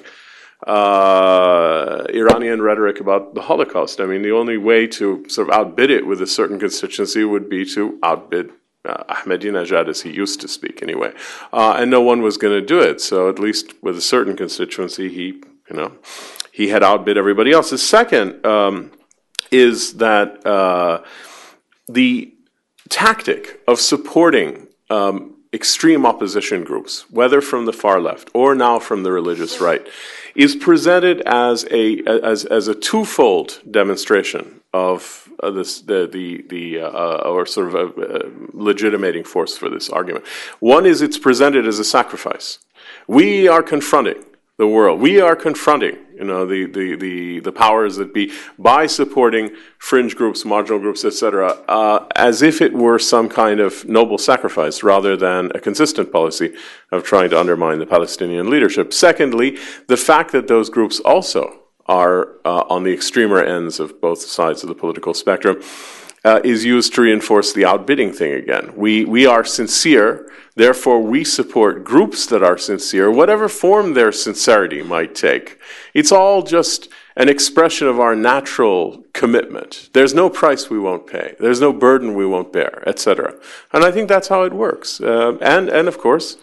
Iranian rhetoric about the Holocaust. I mean, the only way to sort of outbid it with a certain constituency would be to outbid Ahmadinejad, as he used to speak anyway. And no one was going to do it. So at least with a certain constituency, he had outbid everybody else. The second is that the tactic of supporting extreme opposition groups, whether from the far left or now from the religious right, is presented as a twofold demonstration of or sort of a legitimating force for this argument. One is it's presented as a sacrifice. We are confronting the world. We are confronting, the powers that be by supporting fringe groups, marginal groups, etc., as if it were some kind of noble sacrifice rather than a consistent policy of trying to undermine the Palestinian leadership. Secondly, the fact that those groups also are on the extremer ends of both sides of the political spectrum is used to reinforce the outbidding thing again. We are sincere, therefore we support groups that are sincere, whatever form their sincerity might take. It's all just an expression of our natural commitment. There's no price we won't pay. There's no burden we won't bear, etc. And I think that's how it works. And of course,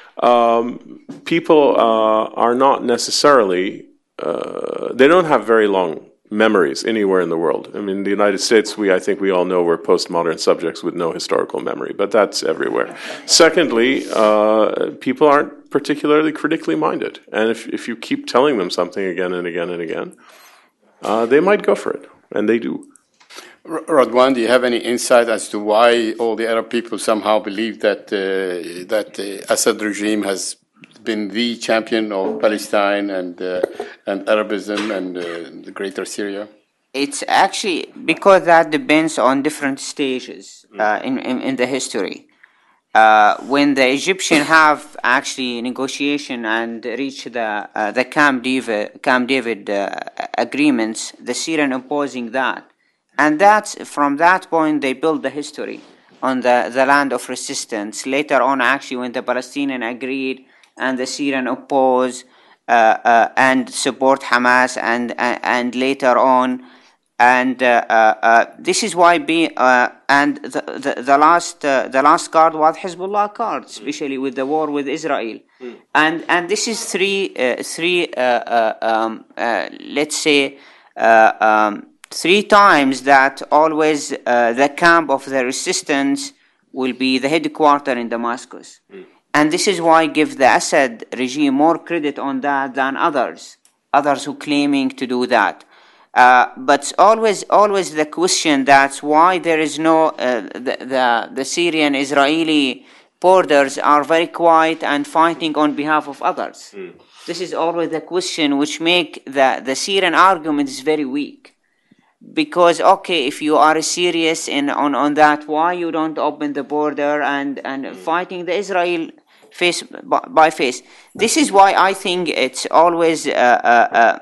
people are not necessarily, they don't have very long memories anywhere in the world. I mean, in the United States, I think we all know we're postmodern subjects with no historical memory, but that's everywhere. Secondly, people aren't particularly critically minded. And if you keep telling them something again and again and again, they might go for it, and they do. Radwan, do you have any insight as to why all the Arab people somehow believe that the Assad regime has been the champion of Palestine and Arabism and the greater Syria? It's actually because that depends on different stages in the history. When the Egyptians have actually negotiation and reach the Camp David agreements, the Syrian opposing that, and that's from that point they build the history on the land of resistance. Later on, actually, when the Palestinians agreed and the Syrian oppose and support Hamas, and later on, and this is why and the last card was Hezbollah card, especially with the war with Israel, and this is three let's say 3 times that always the camp of the resistance will be the headquarters in Damascus. And this is why I give the Assad regime more credit on that than others who claiming to do that. But always the question that's why there is no the Syrian-Israeli borders are very quiet and fighting on behalf of others. This is always the question which make the Syrian argument is very weak. Because, okay, if you are serious on that, why you don't open the border and fighting the Israel face by face? This is why I think it's always, and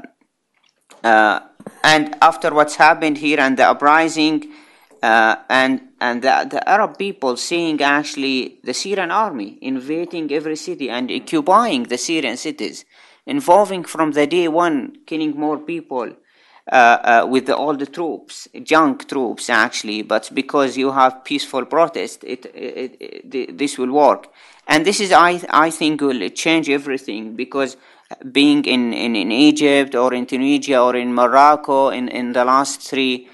after what's happened here and the uprising, and the Arab people seeing actually the Syrian army invading every city and occupying the Syrian cities, involving from the day one, killing more people, with all the troops, junk troops actually, but because you have peaceful protest, this will work. And this is, I think, will change everything, because being in Egypt or in Tunisia or in Morocco in the last three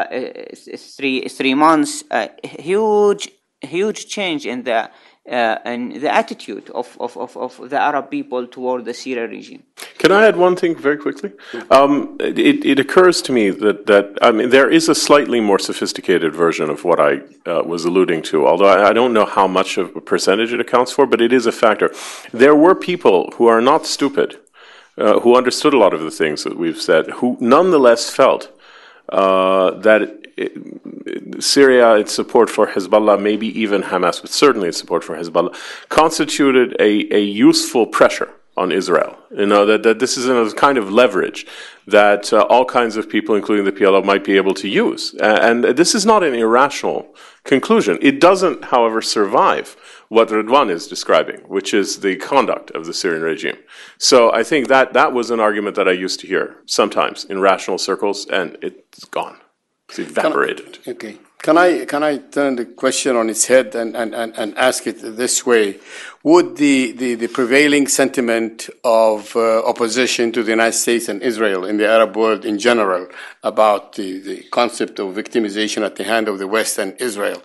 months, huge change in the attitude of the Arab people toward the Syrian regime. Can I add one thing very quickly? It occurs to me that I mean, there is a slightly more sophisticated version of what I was alluding to, although I don't know how much of a percentage it accounts for, but it is a factor. There were people who are not stupid, who understood a lot of the things that we've said, who nonetheless felt that Syria, its support for Hezbollah, maybe even Hamas, but certainly its support for Hezbollah, constituted a useful pressure on Israel. You know, that this is a kind of leverage that all kinds of people, including the PLO, might be able to use. And this is not an irrational conclusion. It doesn't, however, survive what Redwan is describing, which is the conduct of the Syrian regime. So I think that was an argument that I used to hear sometimes in rational circles, and it's gone. It's evaporated. Okay. Can I turn the question on its head and ask it this way? Would the prevailing sentiment of opposition to the United States and Israel in the Arab world in general about the concept of victimization at the hand of the West and Israel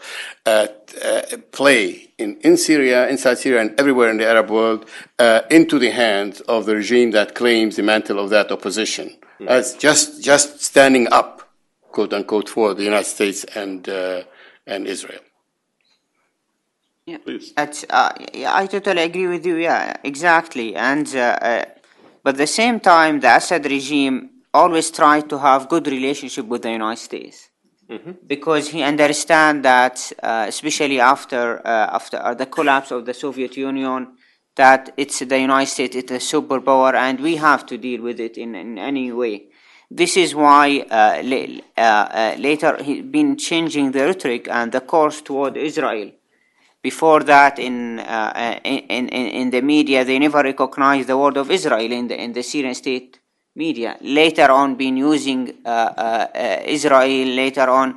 play in Syria, inside Syria, and everywhere in the Arab world into the hands of the regime that claims the mantle of that opposition as just standing up, quote unquote, for the United States and Israel? Yeah, I totally agree with you. Yeah, exactly. And but at the same time, the Assad regime always tried to have good relationship with the United States, because he understands that, especially after the collapse of the Soviet Union, that it's the United States, it's a superpower, and we have to deal with it in any way. This is why later he's been changing the rhetoric and the course toward Israel. Before that, in the media, they never recognized the word of Israel in the Syrian state media. Later on, been using Israel. Later on,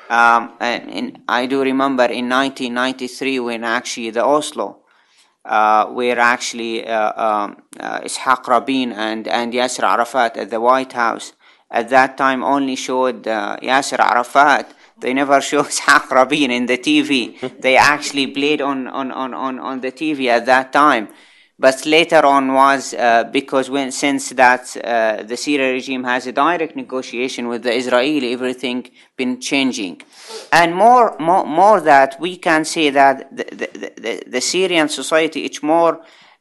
I do remember in 1993 when actually the Oslo, where actually Ishaq Rabin and Yasser Arafat at the White House. At that time only showed Yasser Arafat. They never showed Ishaq Rabin in the TV. They actually played on the TV at that time. But later on was because since the Syrian regime has a direct negotiation with the Israeli, everything been changing. And more that we can say that the Syrian society it's more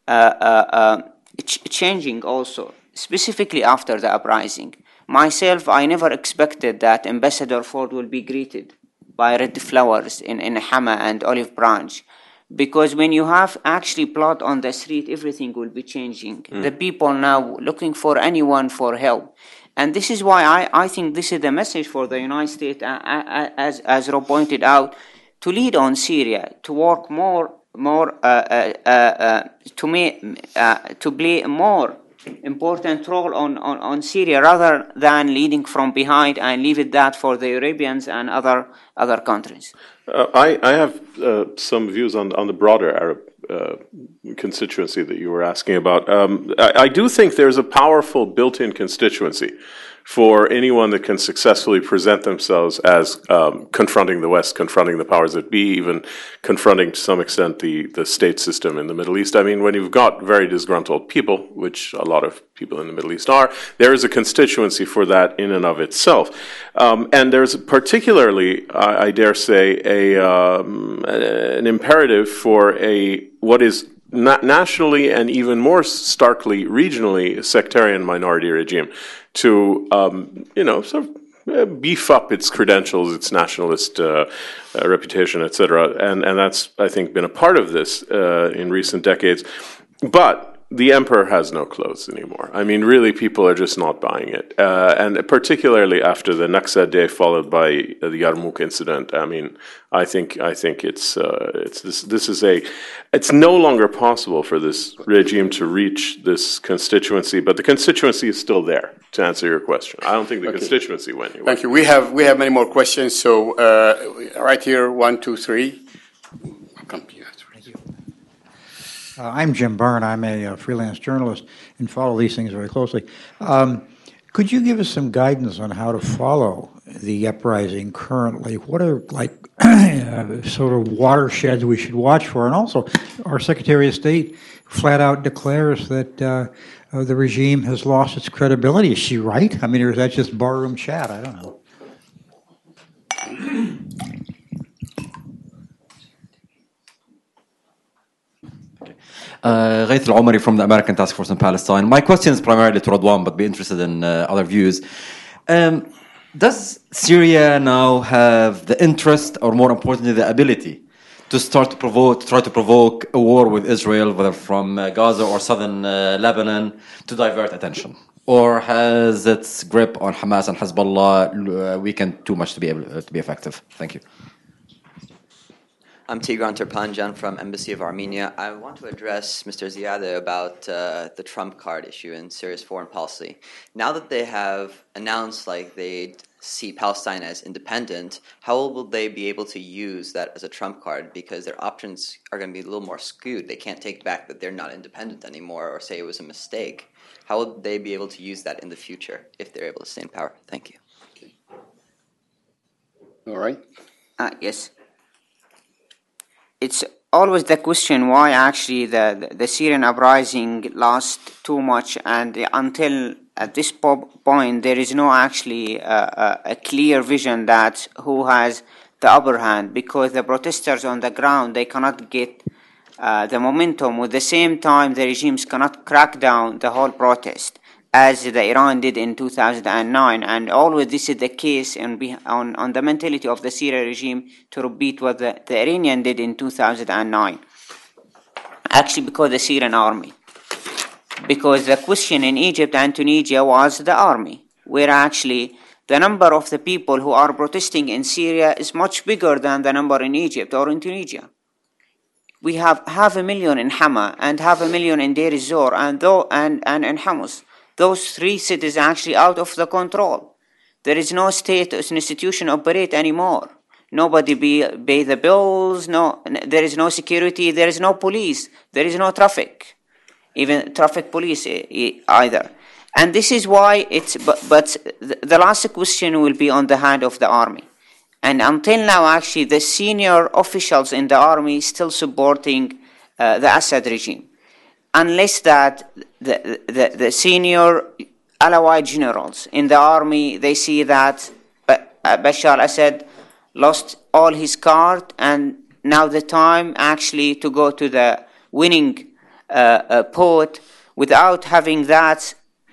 changing also, specifically after the uprising. Myself, I never expected that Ambassador Ford will be greeted by red flowers in Hama and olive branch. Because when you have actually blood on the street, everything will be changing. The people now looking for anyone for help. And this is why I think this is the message for the United States, as Rob pointed out, to lead on Syria, to work more to play a more important role on Syria, rather than leading from behind and leave it that for the Europeans and other countries. I have some views on the broader Arab constituency that you were asking about. I do think there's a powerful built-in constituency for anyone that can successfully present themselves as confronting the West, confronting the powers that be, even confronting to some extent the state system in the Middle East. I mean, when you've got very disgruntled people, which a lot of people in the Middle East are, there is a constituency for that in and of itself. And there's particularly, I dare say, an imperative for what is nationally and even more starkly regionally sectarian minority regime to, sort of beef up its credentials, its nationalist reputation, etc. And that's, I think, been a part of this in recent decades. But the emperor has no clothes anymore. I mean, really, people are just not buying it. And particularly after the Naksa Day followed by the Yarmouk incident, I mean, I think it's no longer possible for this regime to reach this constituency, but the constituency is still there, to answer your question. I don't think the constituency went anywhere. Thank you. We have many more questions. So right here, 1, 2, 3. Come here. I'm Jim Byrne. I'm a freelance journalist and follow these things very closely. Could you give us some guidance on how to follow the uprising currently? What are sort of watersheds we should watch for? And also, our Secretary of State flat out declares that the regime has lost its credibility. Is she right? I mean, or is that just barroom chat? I don't know. Ghaith Al-Omari from the American Task Force in Palestine. My question is primarily to Radwan, but be interested in other views. Does Syria now have the interest, or more importantly, the ability to try to provoke a war with Israel, whether from Gaza or southern Lebanon, to divert attention? Or has its grip on Hamas and Hezbollah weakened too much to be able to be effective? Thank you. I'm Tigran Terpanjan from Embassy of Armenia. I want to address Mr. Ziadeh about the Trump card issue in Syria's foreign policy. Now that they have announced they see Palestine as independent, how will they be able to use that as a Trump card? Because their options are going to be a little more skewed. They can't take back that they're not independent anymore or say it was a mistake. How will they be able to use that in the future if they're able to stay in power? Thank you. All right. Yes. It's always the question why actually the Syrian uprising lost too much, and until at this point there is no actually a clear vision that who has the upper hand, because the protesters on the ground, they cannot get the momentum. At the same time, the regimes cannot crack down the whole protest as the Iran did in 2009, and always this is the case on the mentality of the Syrian regime to repeat what the Iranian did in 2009. Actually, because the Syrian army. Because the question in Egypt and Tunisia was the army, where actually the number of the people who are protesting in Syria is much bigger than the number in Egypt or in Tunisia. We have 500,000 in Hama and 500,000 in Deir ez-Zor and in Hamas. Those three cities are actually out of the control. There is no state institution operate anymore. Nobody pay the bills. No, there is no security. There is no police. There is no traffic, even traffic police either. And this is why but the last question will be on the hand of the army. And until now, actually, the senior officials in the army still supporting the Assad regime. Unless that the senior Alawite generals in the army, they see that Bashar al-Assad lost all his card, and now the time actually to go to the winning port without having that,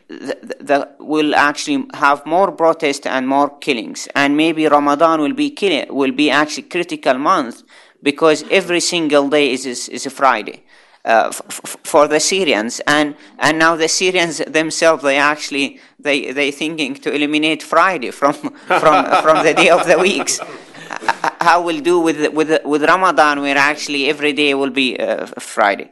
will actually have more protest and more killings. And maybe Ramadan will be actually critical month, because every single day is a Friday. For the Syrians, and now the Syrians themselves, they thinking to eliminate Friday from the day of the weeks. How we'll do with Ramadan, where actually every day will be Friday.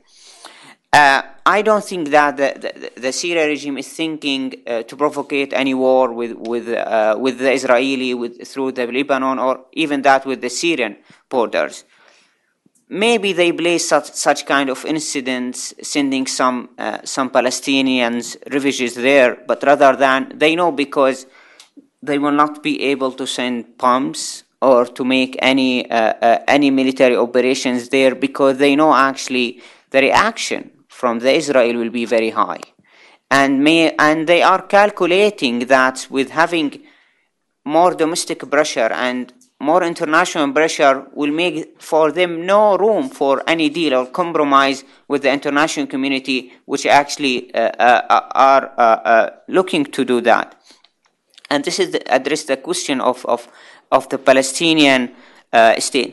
I don't think that the Syria regime is thinking to provocate any war with the Israeli through the Lebanon, or even that with the Syrian borders. maybe they play such kind of incidents, sending some Palestinians, refugees there, but rather than, they know because they will not be able to send bombs or to make any military operations there, because they know actually the reaction from the Israel will be very high. And they are calculating that with having more domestic pressure and more international pressure will make for them no room for any deal or compromise with the international community, which actually are looking to do that. And this is address the question of the Palestinian state.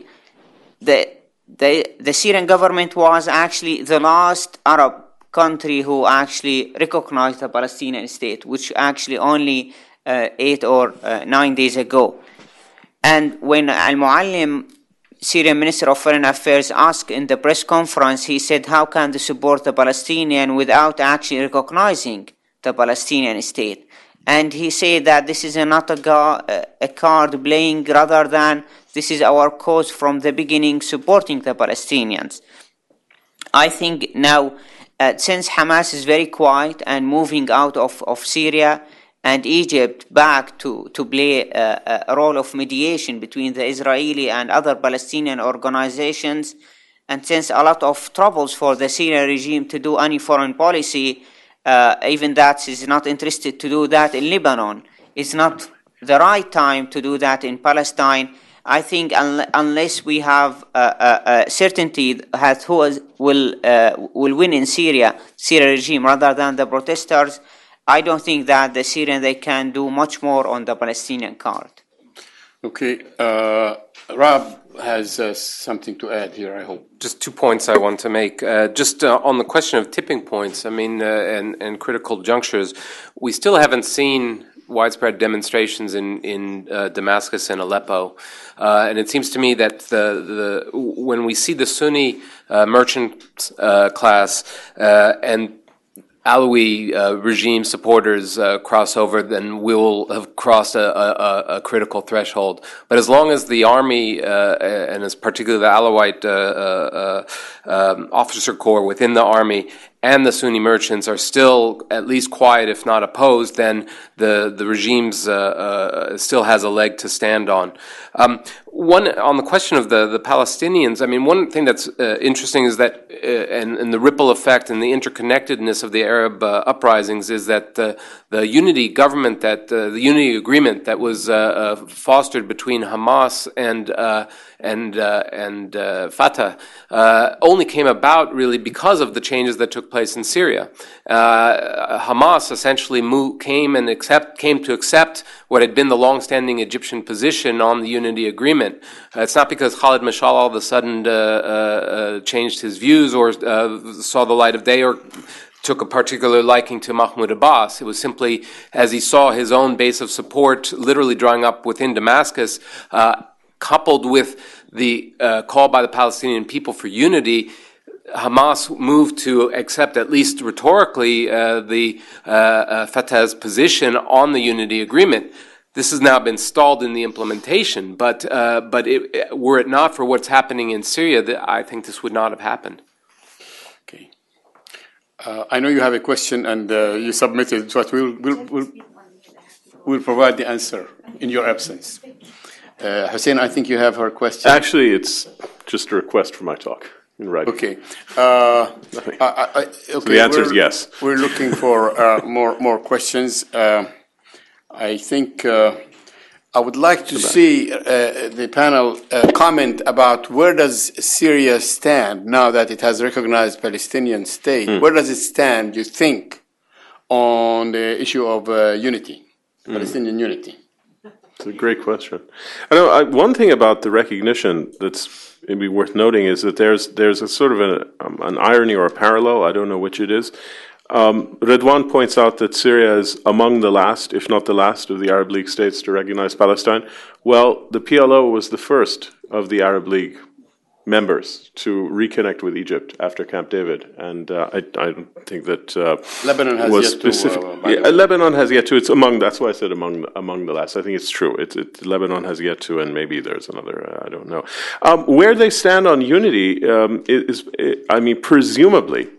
The Syrian government was actually the last Arab country who actually recognized the Palestinian state, which actually only 8 or 9 days ago. And when Al-Muallim, Syrian Minister of Foreign Affairs, asked in the press conference, he said, how can they support the Palestinian without actually recognizing the Palestinian state? And he said that this is not a card playing, rather than this is our cause from the beginning, supporting the Palestinians. I think now, since Hamas is very quiet and moving out of Syria, and Egypt back to play a role of mediation between the Israeli and other Palestinian organizations, and since a lot of troubles for the Syrian regime to do any foreign policy, even that is not interested to do that in Lebanon, it's not the right time to do that in Palestine. I think unless we have certainty that who will win in Syria regime rather than the protesters, I don't think that the Syrian, they can do much more on the Palestinian card. Okay. Rob has something to add here, I hope. Just 2 points I want to make. Just on the question of tipping points, I mean, and critical junctures, we still haven't seen widespread demonstrations in Damascus and Aleppo. And it seems to me that when we see the Sunni merchant class and Alawi regime supporters cross over, then we'll have crossed a critical threshold. But as long as the army, and as particularly the Alawite officer corps within the army and the Sunni merchants are still at least quiet, if not opposed, then the regime still has a leg to stand on. On the question of the Palestinians, I mean, one thing that's interesting is that, and the ripple effect and the interconnectedness of the Arab uprisings, is that the unity government, the unity agreement that was fostered between Hamas and Fatah only came about really because of the changes that took place in Syria. Hamas essentially came to accept what had been the long-standing Egyptian position on the unity agreement. It's not because Khalid Mashal all of a sudden changed his views or saw the light of day or took a particular liking to Mahmoud Abbas. It was simply as he saw his own base of support literally drawing up within Damascus, coupled with the call by the Palestinian people for unity, Hamas moved to accept, at least rhetorically, the Fatah's position on the unity agreement. This has now been stalled in the implementation, but were it not for what's happening in Syria, I think this would not have happened. Okay. I know you have a question, and you submitted, but we'll provide the answer in your absence. Hussein, I think you have her question. Actually, it's just a request for my talk in writing. Okay. Okay. So the answer is yes. We're looking for more questions. I think I would like to see the panel comment about where does Syria stand now that it has recognized Palestinian state. Where does it stand, you think, on the issue of unity, Palestinian unity? It's a great question. I know one thing about the recognition that's maybe worth noting is that there's a sort of an irony or a parallel. I don't know which it is. Redwan points out that Syria is among the last, if not the last, of the Arab League states to recognize Palestine. Well, the PLO was the first of the Arab League members to reconnect with Egypt after Camp David, and I don't think that Lebanon has was yet to, specific. by the way. Lebanon has yet to. It's among. That's why I said among the last. I think it's true. Lebanon has yet to, and maybe there's another. I don't know. Where they stand on unity presumably,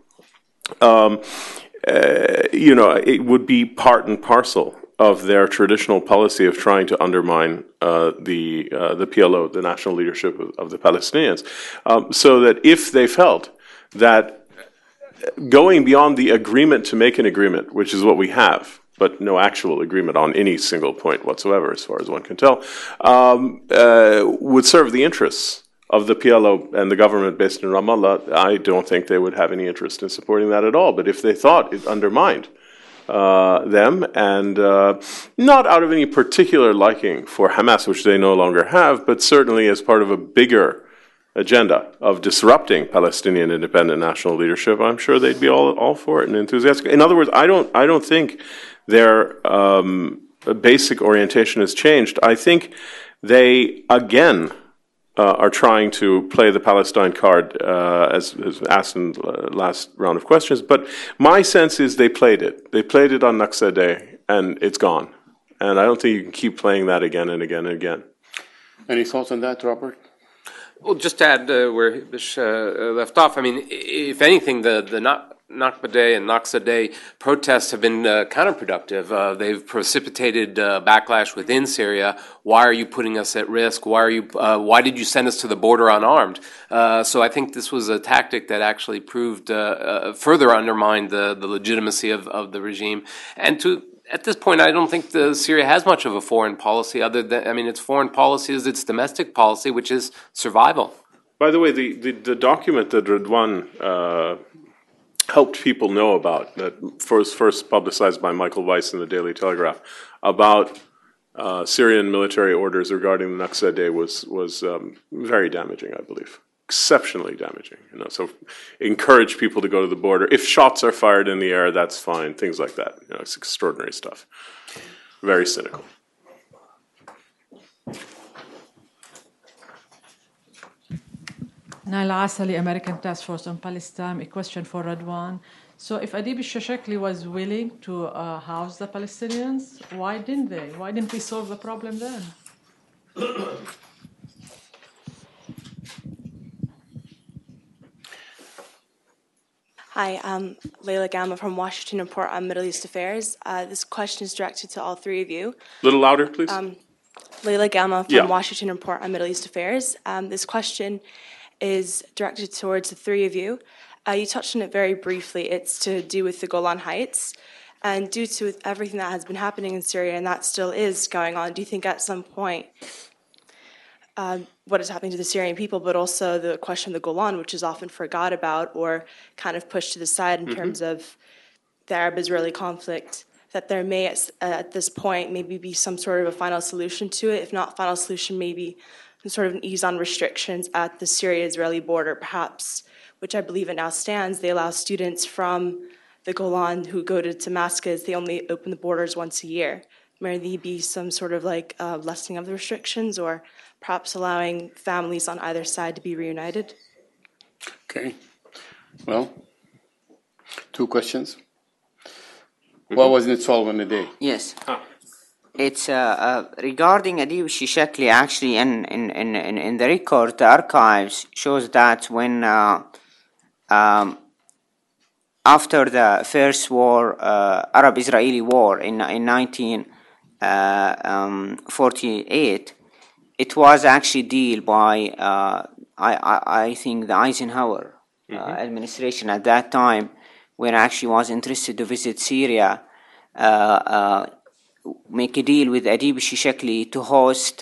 it would be part and parcel of their traditional policy of trying to undermine the PLO, the national leadership of the Palestinians, so that if they felt that going beyond the agreement to make an agreement, which is what we have, but no actual agreement on any single point whatsoever, as far as one can tell, would serve the interests of the PLO and the government based in Ramallah, I don't think they would have any interest in supporting that at all. But if they thought it undermined them, and not out of any particular liking for Hamas, which they no longer have, but certainly as part of a bigger agenda of disrupting Palestinian independent national leadership, I'm sure they'd be all for it and enthusiastic. In other words, I don't think their basic orientation has changed. I think they again are trying to play the Palestine card, as asked in the last round of questions. But my sense is they played it. They played it on Naksa Day, and it's gone. And I don't think you can keep playing that again and again and again. Any thoughts on that, Robert? Well, just to add where Bish left off, I mean, if anything, the Nakba Day and Naksa Day protests have been counterproductive. They've precipitated backlash within Syria. Why are you putting us at risk? Why did you send us to the border unarmed? So I think this was a tactic that actually proved further undermined the legitimacy of the regime. And at this point, I don't think Syria has much of a foreign policy other than, its foreign policy is its domestic policy, which is survival. By the way, the document that Ridwan helped people know about, that was first publicized by Michael Weiss in the Daily Telegraph, about Syrian military orders regarding the Naksa Day was very damaging, I believe. Exceptionally damaging. So encourage people to go to the border. If shots are fired in the air, that's fine. Things like that. It's extraordinary stuff. Very cynical. Naila Asali, American Task Force on Palestine. A question for Radwan. So if Adib Shashakli was willing to house the Palestinians, why didn't they? Why didn't we solve the problem then? Hi, I'm Leila Gamma from Washington Report on Middle East Affairs. This question is directed to all three of you. A little louder, please. Leila Gamma from Washington Report on Middle East Affairs. This question is directed towards the three of you. You touched on it very briefly. It's to do with the Golan Heights. And due to everything that has been happening in Syria, and that still is going on, do you think at some point what is happening to the Syrian people, but also the question of the Golan, which is often forgot about or kind of pushed to the side in terms of the Arab-Israeli conflict, that there may, at this point, maybe be some sort of a final solution to it? If not final solution, maybe some sort of an ease on restrictions at the Syria-Israeli border, perhaps, which I believe it now stands. They allow students from the Golan who go to Damascus, they only open the borders once a year. May there be some sort of lessening of the restrictions, or perhaps allowing families on either side to be reunited? Okay. Well, two questions. What was it solved on the day? Yes. It's regarding Adib Shishakli, actually, in the record, the archives shows that when after the first war, Arab-Israeli war in 1948, it was actually deal by I think the Eisenhower administration at that time, when actually was interested to visit Syria, make a deal with Adib Shishakli to host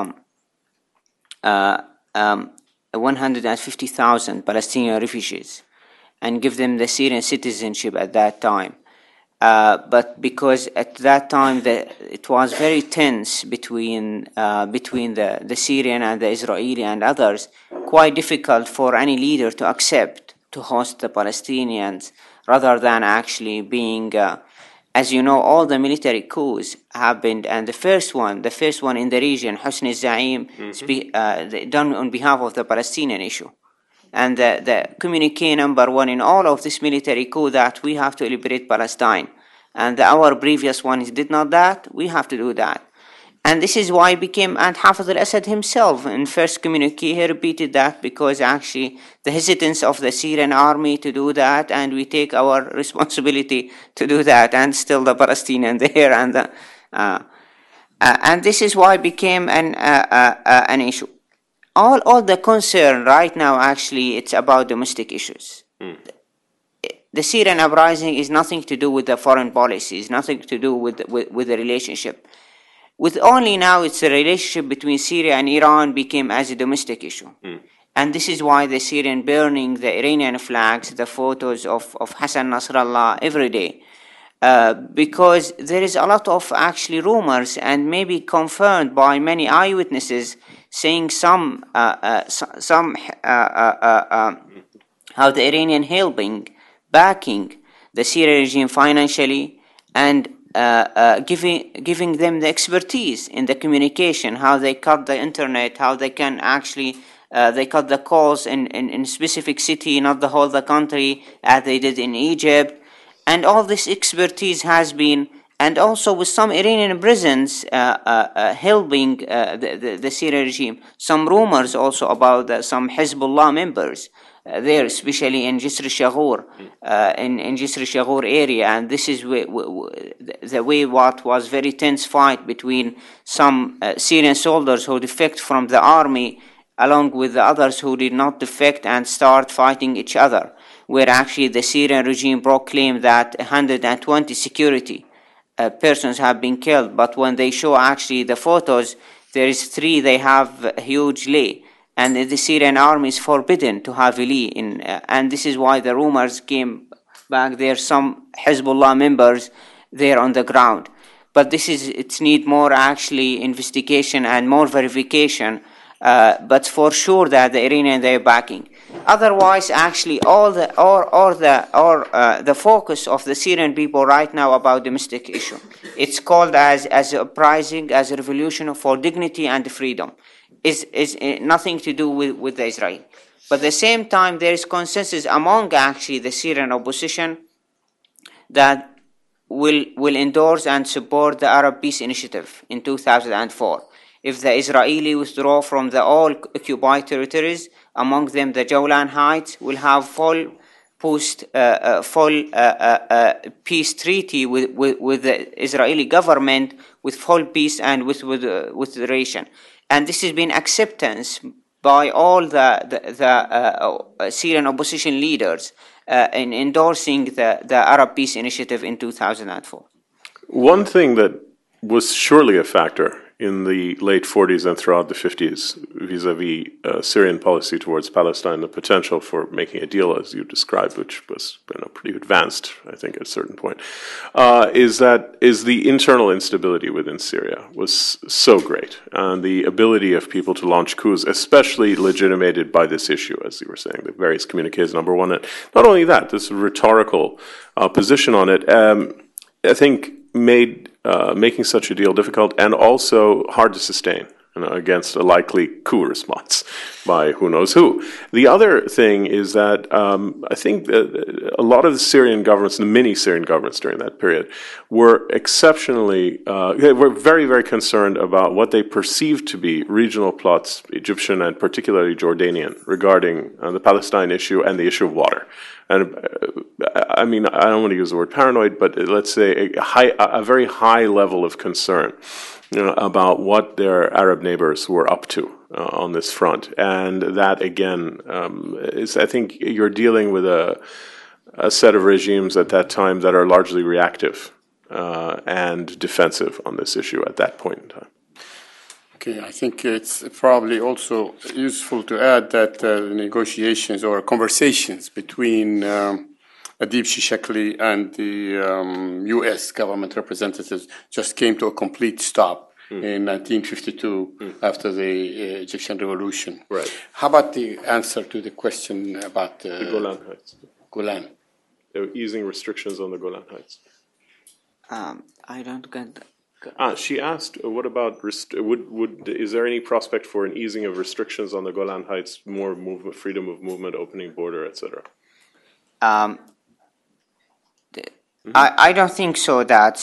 150,000 Palestinian refugees and give them the Syrian citizenship at that time. But because at that time it was very tense between the Syrian and the Israeli and others, quite difficult for any leader to accept to host the Palestinians rather than actually being as you know, all the military coups happened, and the first one in the region, Hosni Zaim, done on behalf of the Palestinian issue. And the communique number one in all of this military coup that we have to liberate Palestine. And our previous ones did not that, we have to do that. And this is why and Hafez al-Assad himself in first communique, he repeated that because actually the hesitance of the Syrian army to do that, and we take our responsibility to do that, and still the Palestinian there, and this is why became an issue. All the concern right now, actually, it's about domestic issues. The Syrian uprising is nothing to do with the foreign policy, it's nothing to do with the relationship. With only now, it's a relationship between Syria and Iran became as a domestic issue. And this is why the Syrian burning the Iranian flags, the photos of Hassan Nasrallah every day. Because there is a lot of actually rumors and maybe confirmed by many eyewitnesses saying how the Iranian backing the Syrian regime financially and giving them the expertise in the communication, how they cut the internet, how they can actually they cut the calls in specific city, not the whole the country, as they did in Egypt. And all this expertise has been, and also with some Iranian prisons helping the Syrian regime. Some rumors also about some Hezbollah members there, especially in Jisr Shaghur, in Jisr Shaghur area. And this is the way what was very tense fight between some Syrian soldiers who defect from the army along with the others who did not defect and start fighting each other, where actually the Syrian regime proclaimed that 120 security persons have been killed. But when they show actually the photos, there is 3, they have huge lay. And the Syrian army is forbidden to have a lay in, and this is why the rumors came back there, some Hezbollah members there on the ground. But it need more actually investigation and more verification, but for sure that the Iranian they are backing. Otherwise, actually, the focus of the Syrian people right now about domestic issue, it's called as a uprising, as a revolution for dignity and freedom. Is nothing to do with Israel. But at the same time, there is consensus among actually the Syrian opposition that will endorse and support the Arab Peace Initiative in 2004. If the Israeli withdraw from the all occupied territories, among them the Golan Heights, will have full peace treaty with the Israeli government, with full peace and with duration. And this has been acceptance by all the Syrian opposition leaders in endorsing the Arab Peace Initiative in 2004. One thing that was surely a factor in the late 40s and throughout the 50s vis-a-vis Syrian policy towards Palestine, the potential for making a deal, as you described, which was pretty advanced, I think, at a certain point, is the internal instability within Syria was so great, and the ability of people to launch coups, especially legitimated by this issue, as you were saying, the various communiques, number one. And not only that, this rhetorical position on it, I think, made making such a deal difficult and also hard to sustain against a likely coup response by who knows who. The other thing is that I think that a lot of the Syrian governments, the many Syrian governments during that period, were exceptionally, they were very, very concerned about what they perceived to be regional plots, Egyptian and particularly Jordanian, regarding the Palestine issue and the issue of water. And I mean, I don't want to use the word paranoid, but let's say a very high level of concern, about what their Arab neighbors were up to on this front. And that, again, is, I think you're dealing with a set of regimes at that time that are largely reactive and defensive on this issue at that point in time. Okay, I think it's probably also useful to add that the negotiations or conversations between Adib Shishakli and the U.S. government representatives just came to a complete stop in 1952 after the Egyptian Revolution. Right. How about the answer to the question about the Golan Heights? Golan. They were easing restrictions on the Golan Heights. I don't get. She asked, "What about is there any prospect for an easing of restrictions on the Golan Heights, more movement, freedom of movement, opening border, etc.?" I don't think so. That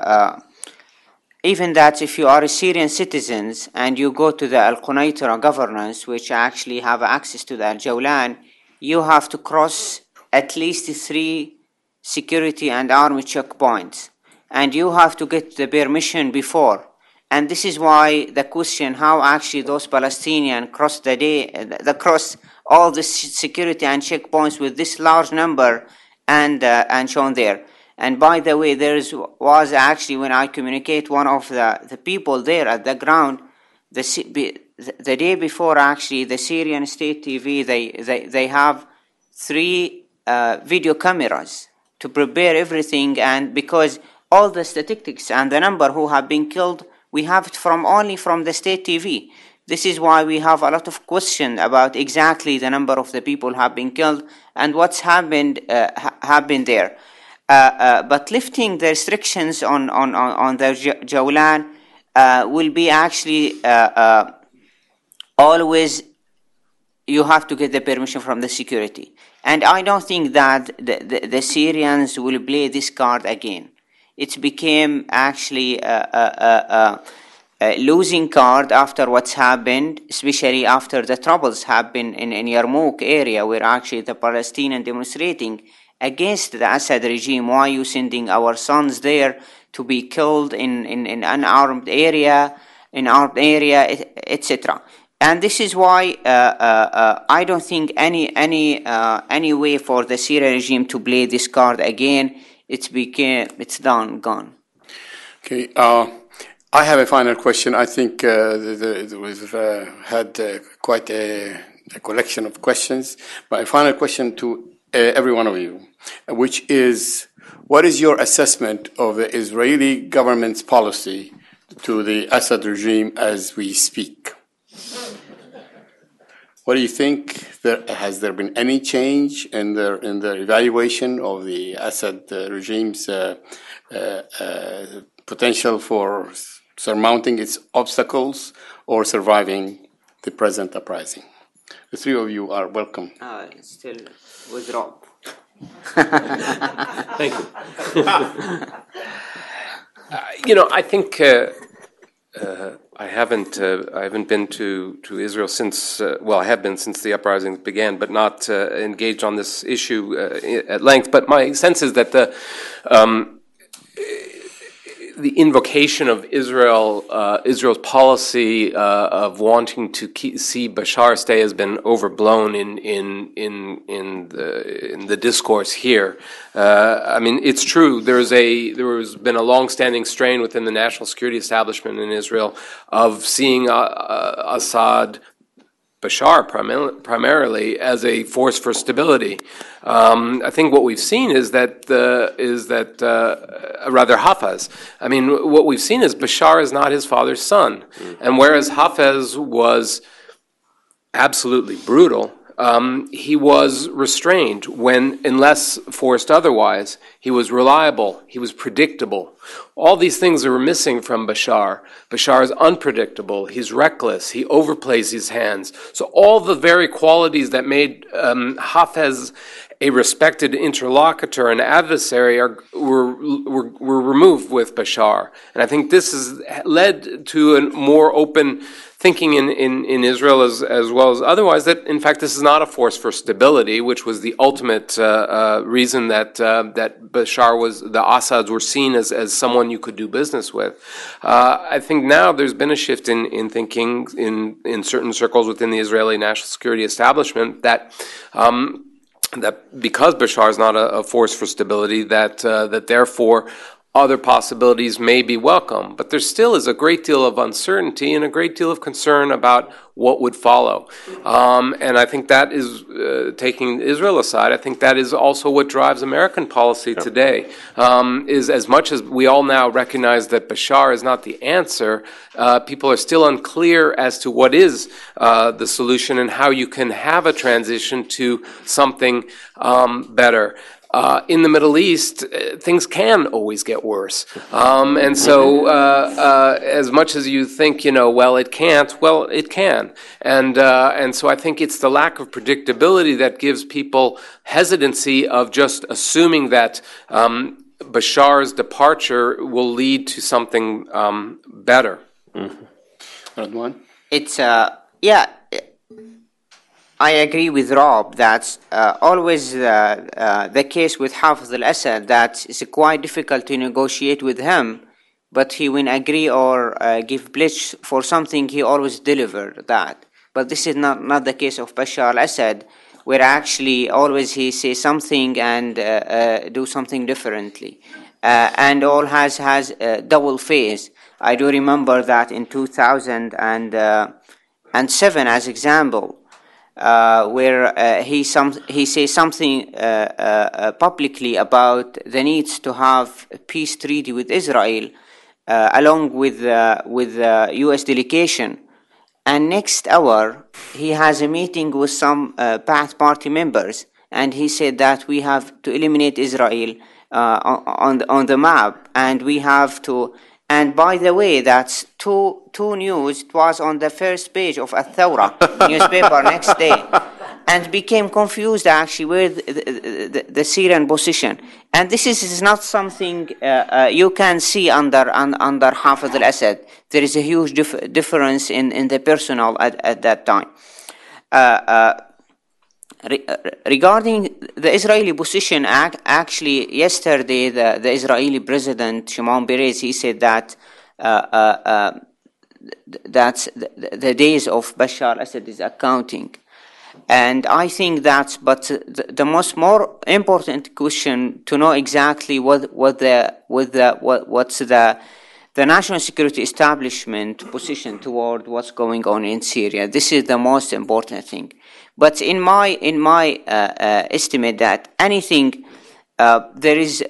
even that if you are a Syrian citizens and you go to the Al Qunaitra governance, which actually have access to the Al Jawlan, you have to cross at least 3 security and army checkpoints. And you have to get the permission before. And this is why the question how actually those Palestinians cross all the security and checkpoints with this large number and shown there. And by the way, was actually when I communicate one of the people there at the ground, the day before actually the Syrian state TV, they have 3 video cameras to prepare everything, and because all the statistics and the number who have been killed, we have it only from the state TV. This is why we have a lot of questions about exactly the number of the people who have been killed and what's happened there. But lifting the restrictions on the Jawlan will be actually always you have to get the permission from the security. And I don't think that the Syrians will play this card again. It became actually a losing card after what's happened, especially after the troubles happened in Yarmouk area, where actually the Palestinians demonstrating against the Assad regime. Why are you sending our sons there to be killed in unarmed area, etc. And this is why I don't think any way for the Syrian regime to play this card again. It's gone. Okay, I have a final question. I think we've had quite a collection of questions, but a final question to every one of you, which is, what is your assessment of the Israeli government's policy to the Assad regime as we speak? What do you think? Has there been any change in the evaluation of the Assad regime's potential for surmounting its obstacles or surviving the present uprising? The 3 of you are welcome. Still withdraw. Thank you. I think. I haven't been to Israel since, I have been since the uprising began, but not engaged on this issue at length. But my sense is that the invocation of Israel's policy of wanting to see Bashar stay has been overblown in the discourse here. I mean, it's true. There's been a long-standing strain within the national security establishment in Israel of seeing Assad, Bashar primarily, as a force for stability. I think what we've seen is that Hafez. I mean, what we've seen is Bashar is not his father's son, and whereas Hafez was absolutely brutal, he was restrained unless forced otherwise. He was reliable. He was predictable. All these things are missing from Bashar. Bashar is unpredictable. He's reckless. He overplays his hands. So all the very qualities that made Hafez a respected interlocutor and adversary were removed with Bashar. And I think this has led to a more open thinking in Israel as well as otherwise, that in fact this is not a force for stability, which was the ultimate reason that Bashar the Assads were seen as someone you could do business with. I think now there's been a shift in thinking in certain circles within the Israeli national security establishment that because Bashar is not a force for stability, that therefore other possibilities may be welcome. But there still is a great deal of uncertainty and a great deal of concern about what would follow. And I think that is, taking Israel aside, I think that is also what drives American policy today, is as much as we all now recognize that Bashar is not the answer, people are still unclear as to what is the solution and how you can have a transition to something better. In the Middle East, things can always get worse. And so as much as you think, well, it can't, well, it can. And so I think it's the lack of predictability that gives people hesitancy of just assuming that Bashar's departure will lead to something better. Radwan? It's, I agree with Rob that always the case with Hafez al-Assad that it's quite difficult to negotiate with him, but he will agree or give pledge for something, he always deliver that. But this is not the case of Bashar al-Assad, where actually always he says something and do something differently. And all has double face. I do remember that in 2007 as example, where he says something publicly about the needs to have a peace treaty with Israel, along with U.S. delegation. And next hour, he has a meeting with some Ba'ath Party members, and he said that we have to eliminate Israel on the map, and we have to. And by the way, that's two news. It was on the first page of Al-Thawra newspaper next day, and became confused actually with the Syrian position. And this is not something you can see under Hafez al-Assad. There is a huge difference in the personnel at that time. Regarding the Israeli position, actually yesterday the Israeli president Shimon Peres, he said that that's the days of Bashar al-Assad is accounting, and I think that's. But the more important question to know exactly what's the national security establishment position toward what's going on in Syria. This is the most important thing. But in my estimate that anything, there is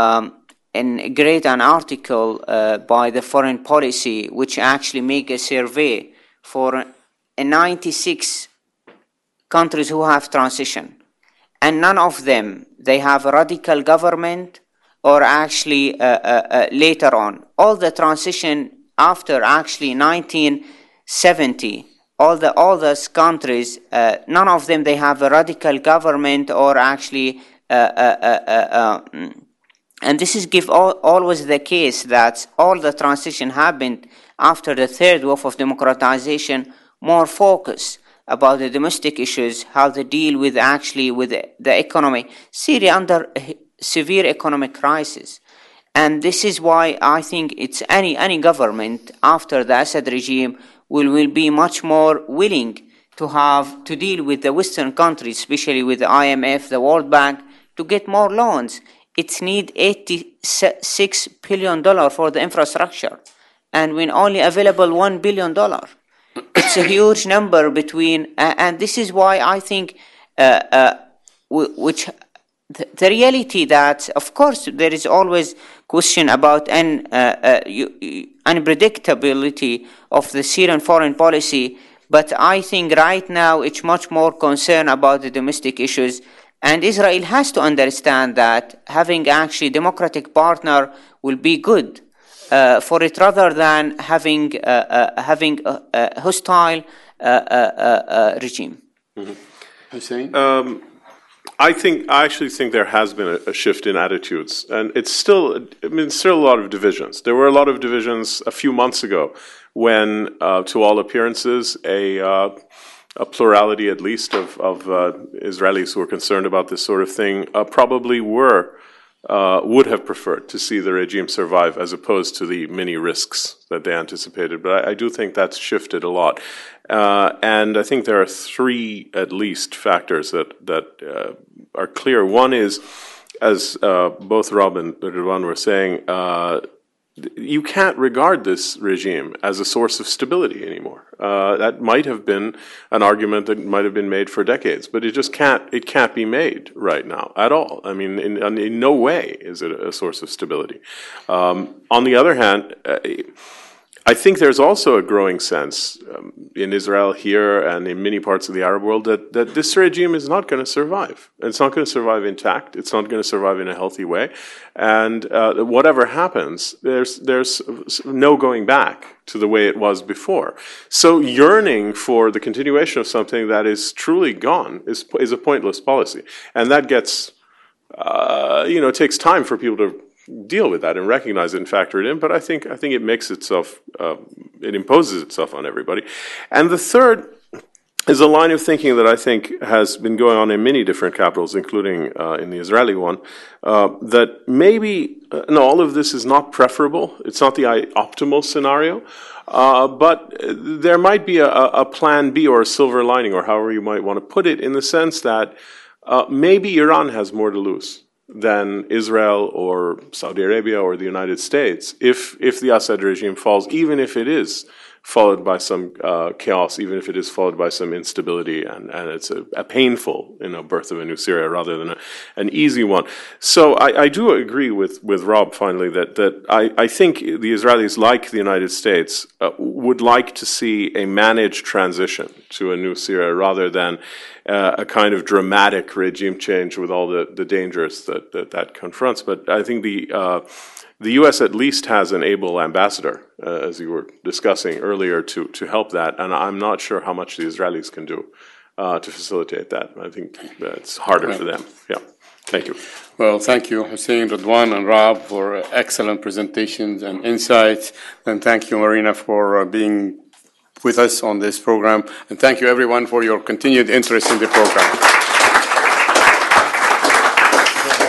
an article by the Foreign Policy which actually make a survey for 96 countries who have transition, and none of them they have a radical government or actually later on. All the transition after actually 1970. All those countries, none of them they have a radical government or actually, and this is always the case that all the transition happened after the third wave of democratization, more focus about the domestic issues, how to deal with the economy. Syria under severe economic crisis, and this is why I think it's any government after the Assad regime will be much more willing to deal with the Western countries, especially with the IMF, the World Bank, to get more loans. It needs $86 billion for the infrastructure, and when only available $1 billion. It's a huge number between, and this is why I think, the reality that, of course, there is always question about unpredictability of the Syrian foreign policy, but I think right now it's much more concern about the domestic issues, and Israel has to understand that having actually democratic partner will be good for it rather than having a hostile regime. Mm-hmm. Hussein? I actually think there has been a shift in attitudes, and it's still a lot of divisions. There were a lot of divisions a few months ago when, to all appearances, a plurality at least of Israelis who were concerned about this sort of thing probably would have preferred to see the regime survive as opposed to the many risks that they anticipated. But I do think that's shifted a lot. And I think there are three, at least, factors that are clear. One is, as both Rob and Radwan were saying, you can't regard this regime as a source of stability anymore. That might have been an argument that might have been made for decades, but it can't be made right now at all. I mean, in no way is it a source of stability. On the other hand, I think there's also a growing sense in Israel here and in many parts of the Arab world that this regime is not going to survive. It's not going to survive intact. It's not going to survive in a healthy way. And whatever happens, there's no going back to the way it was before. So yearning for the continuation of something that is truly gone is a pointless policy. And that gets, it takes time for people to deal with that and recognize it and factor it in, but I think it makes itself, it imposes itself on everybody. And the third is a line of thinking that I think has been going on in many different capitals, including in the Israeli one, that maybe, all of this is not preferable. It's not the optimal scenario, but there might be a plan B or a silver lining, or however you might want to put it, in the sense that maybe Iran has more to lose than Israel or Saudi Arabia or the United States if the Assad regime falls, even if it is followed by some chaos, even if it is followed by some instability, and it's a painful birth of a new Syria rather than an easy one. So I do agree with Rob finally that I think the Israelis, like the United States, would like to see a managed transition to a new Syria rather than a kind of dramatic regime change with all the dangers that confronts. But I think the U.S. at least has an able ambassador, as you were discussing earlier, to help that, and I'm not sure how much the Israelis can do to facilitate that. I think it's harder for them. Yeah. Thank you. Well, thank you, Hussein, Radwan, and Rob, for excellent presentations and insights, and thank you, Marina, for being with us on this program, and thank you, everyone, for your continued interest in the program.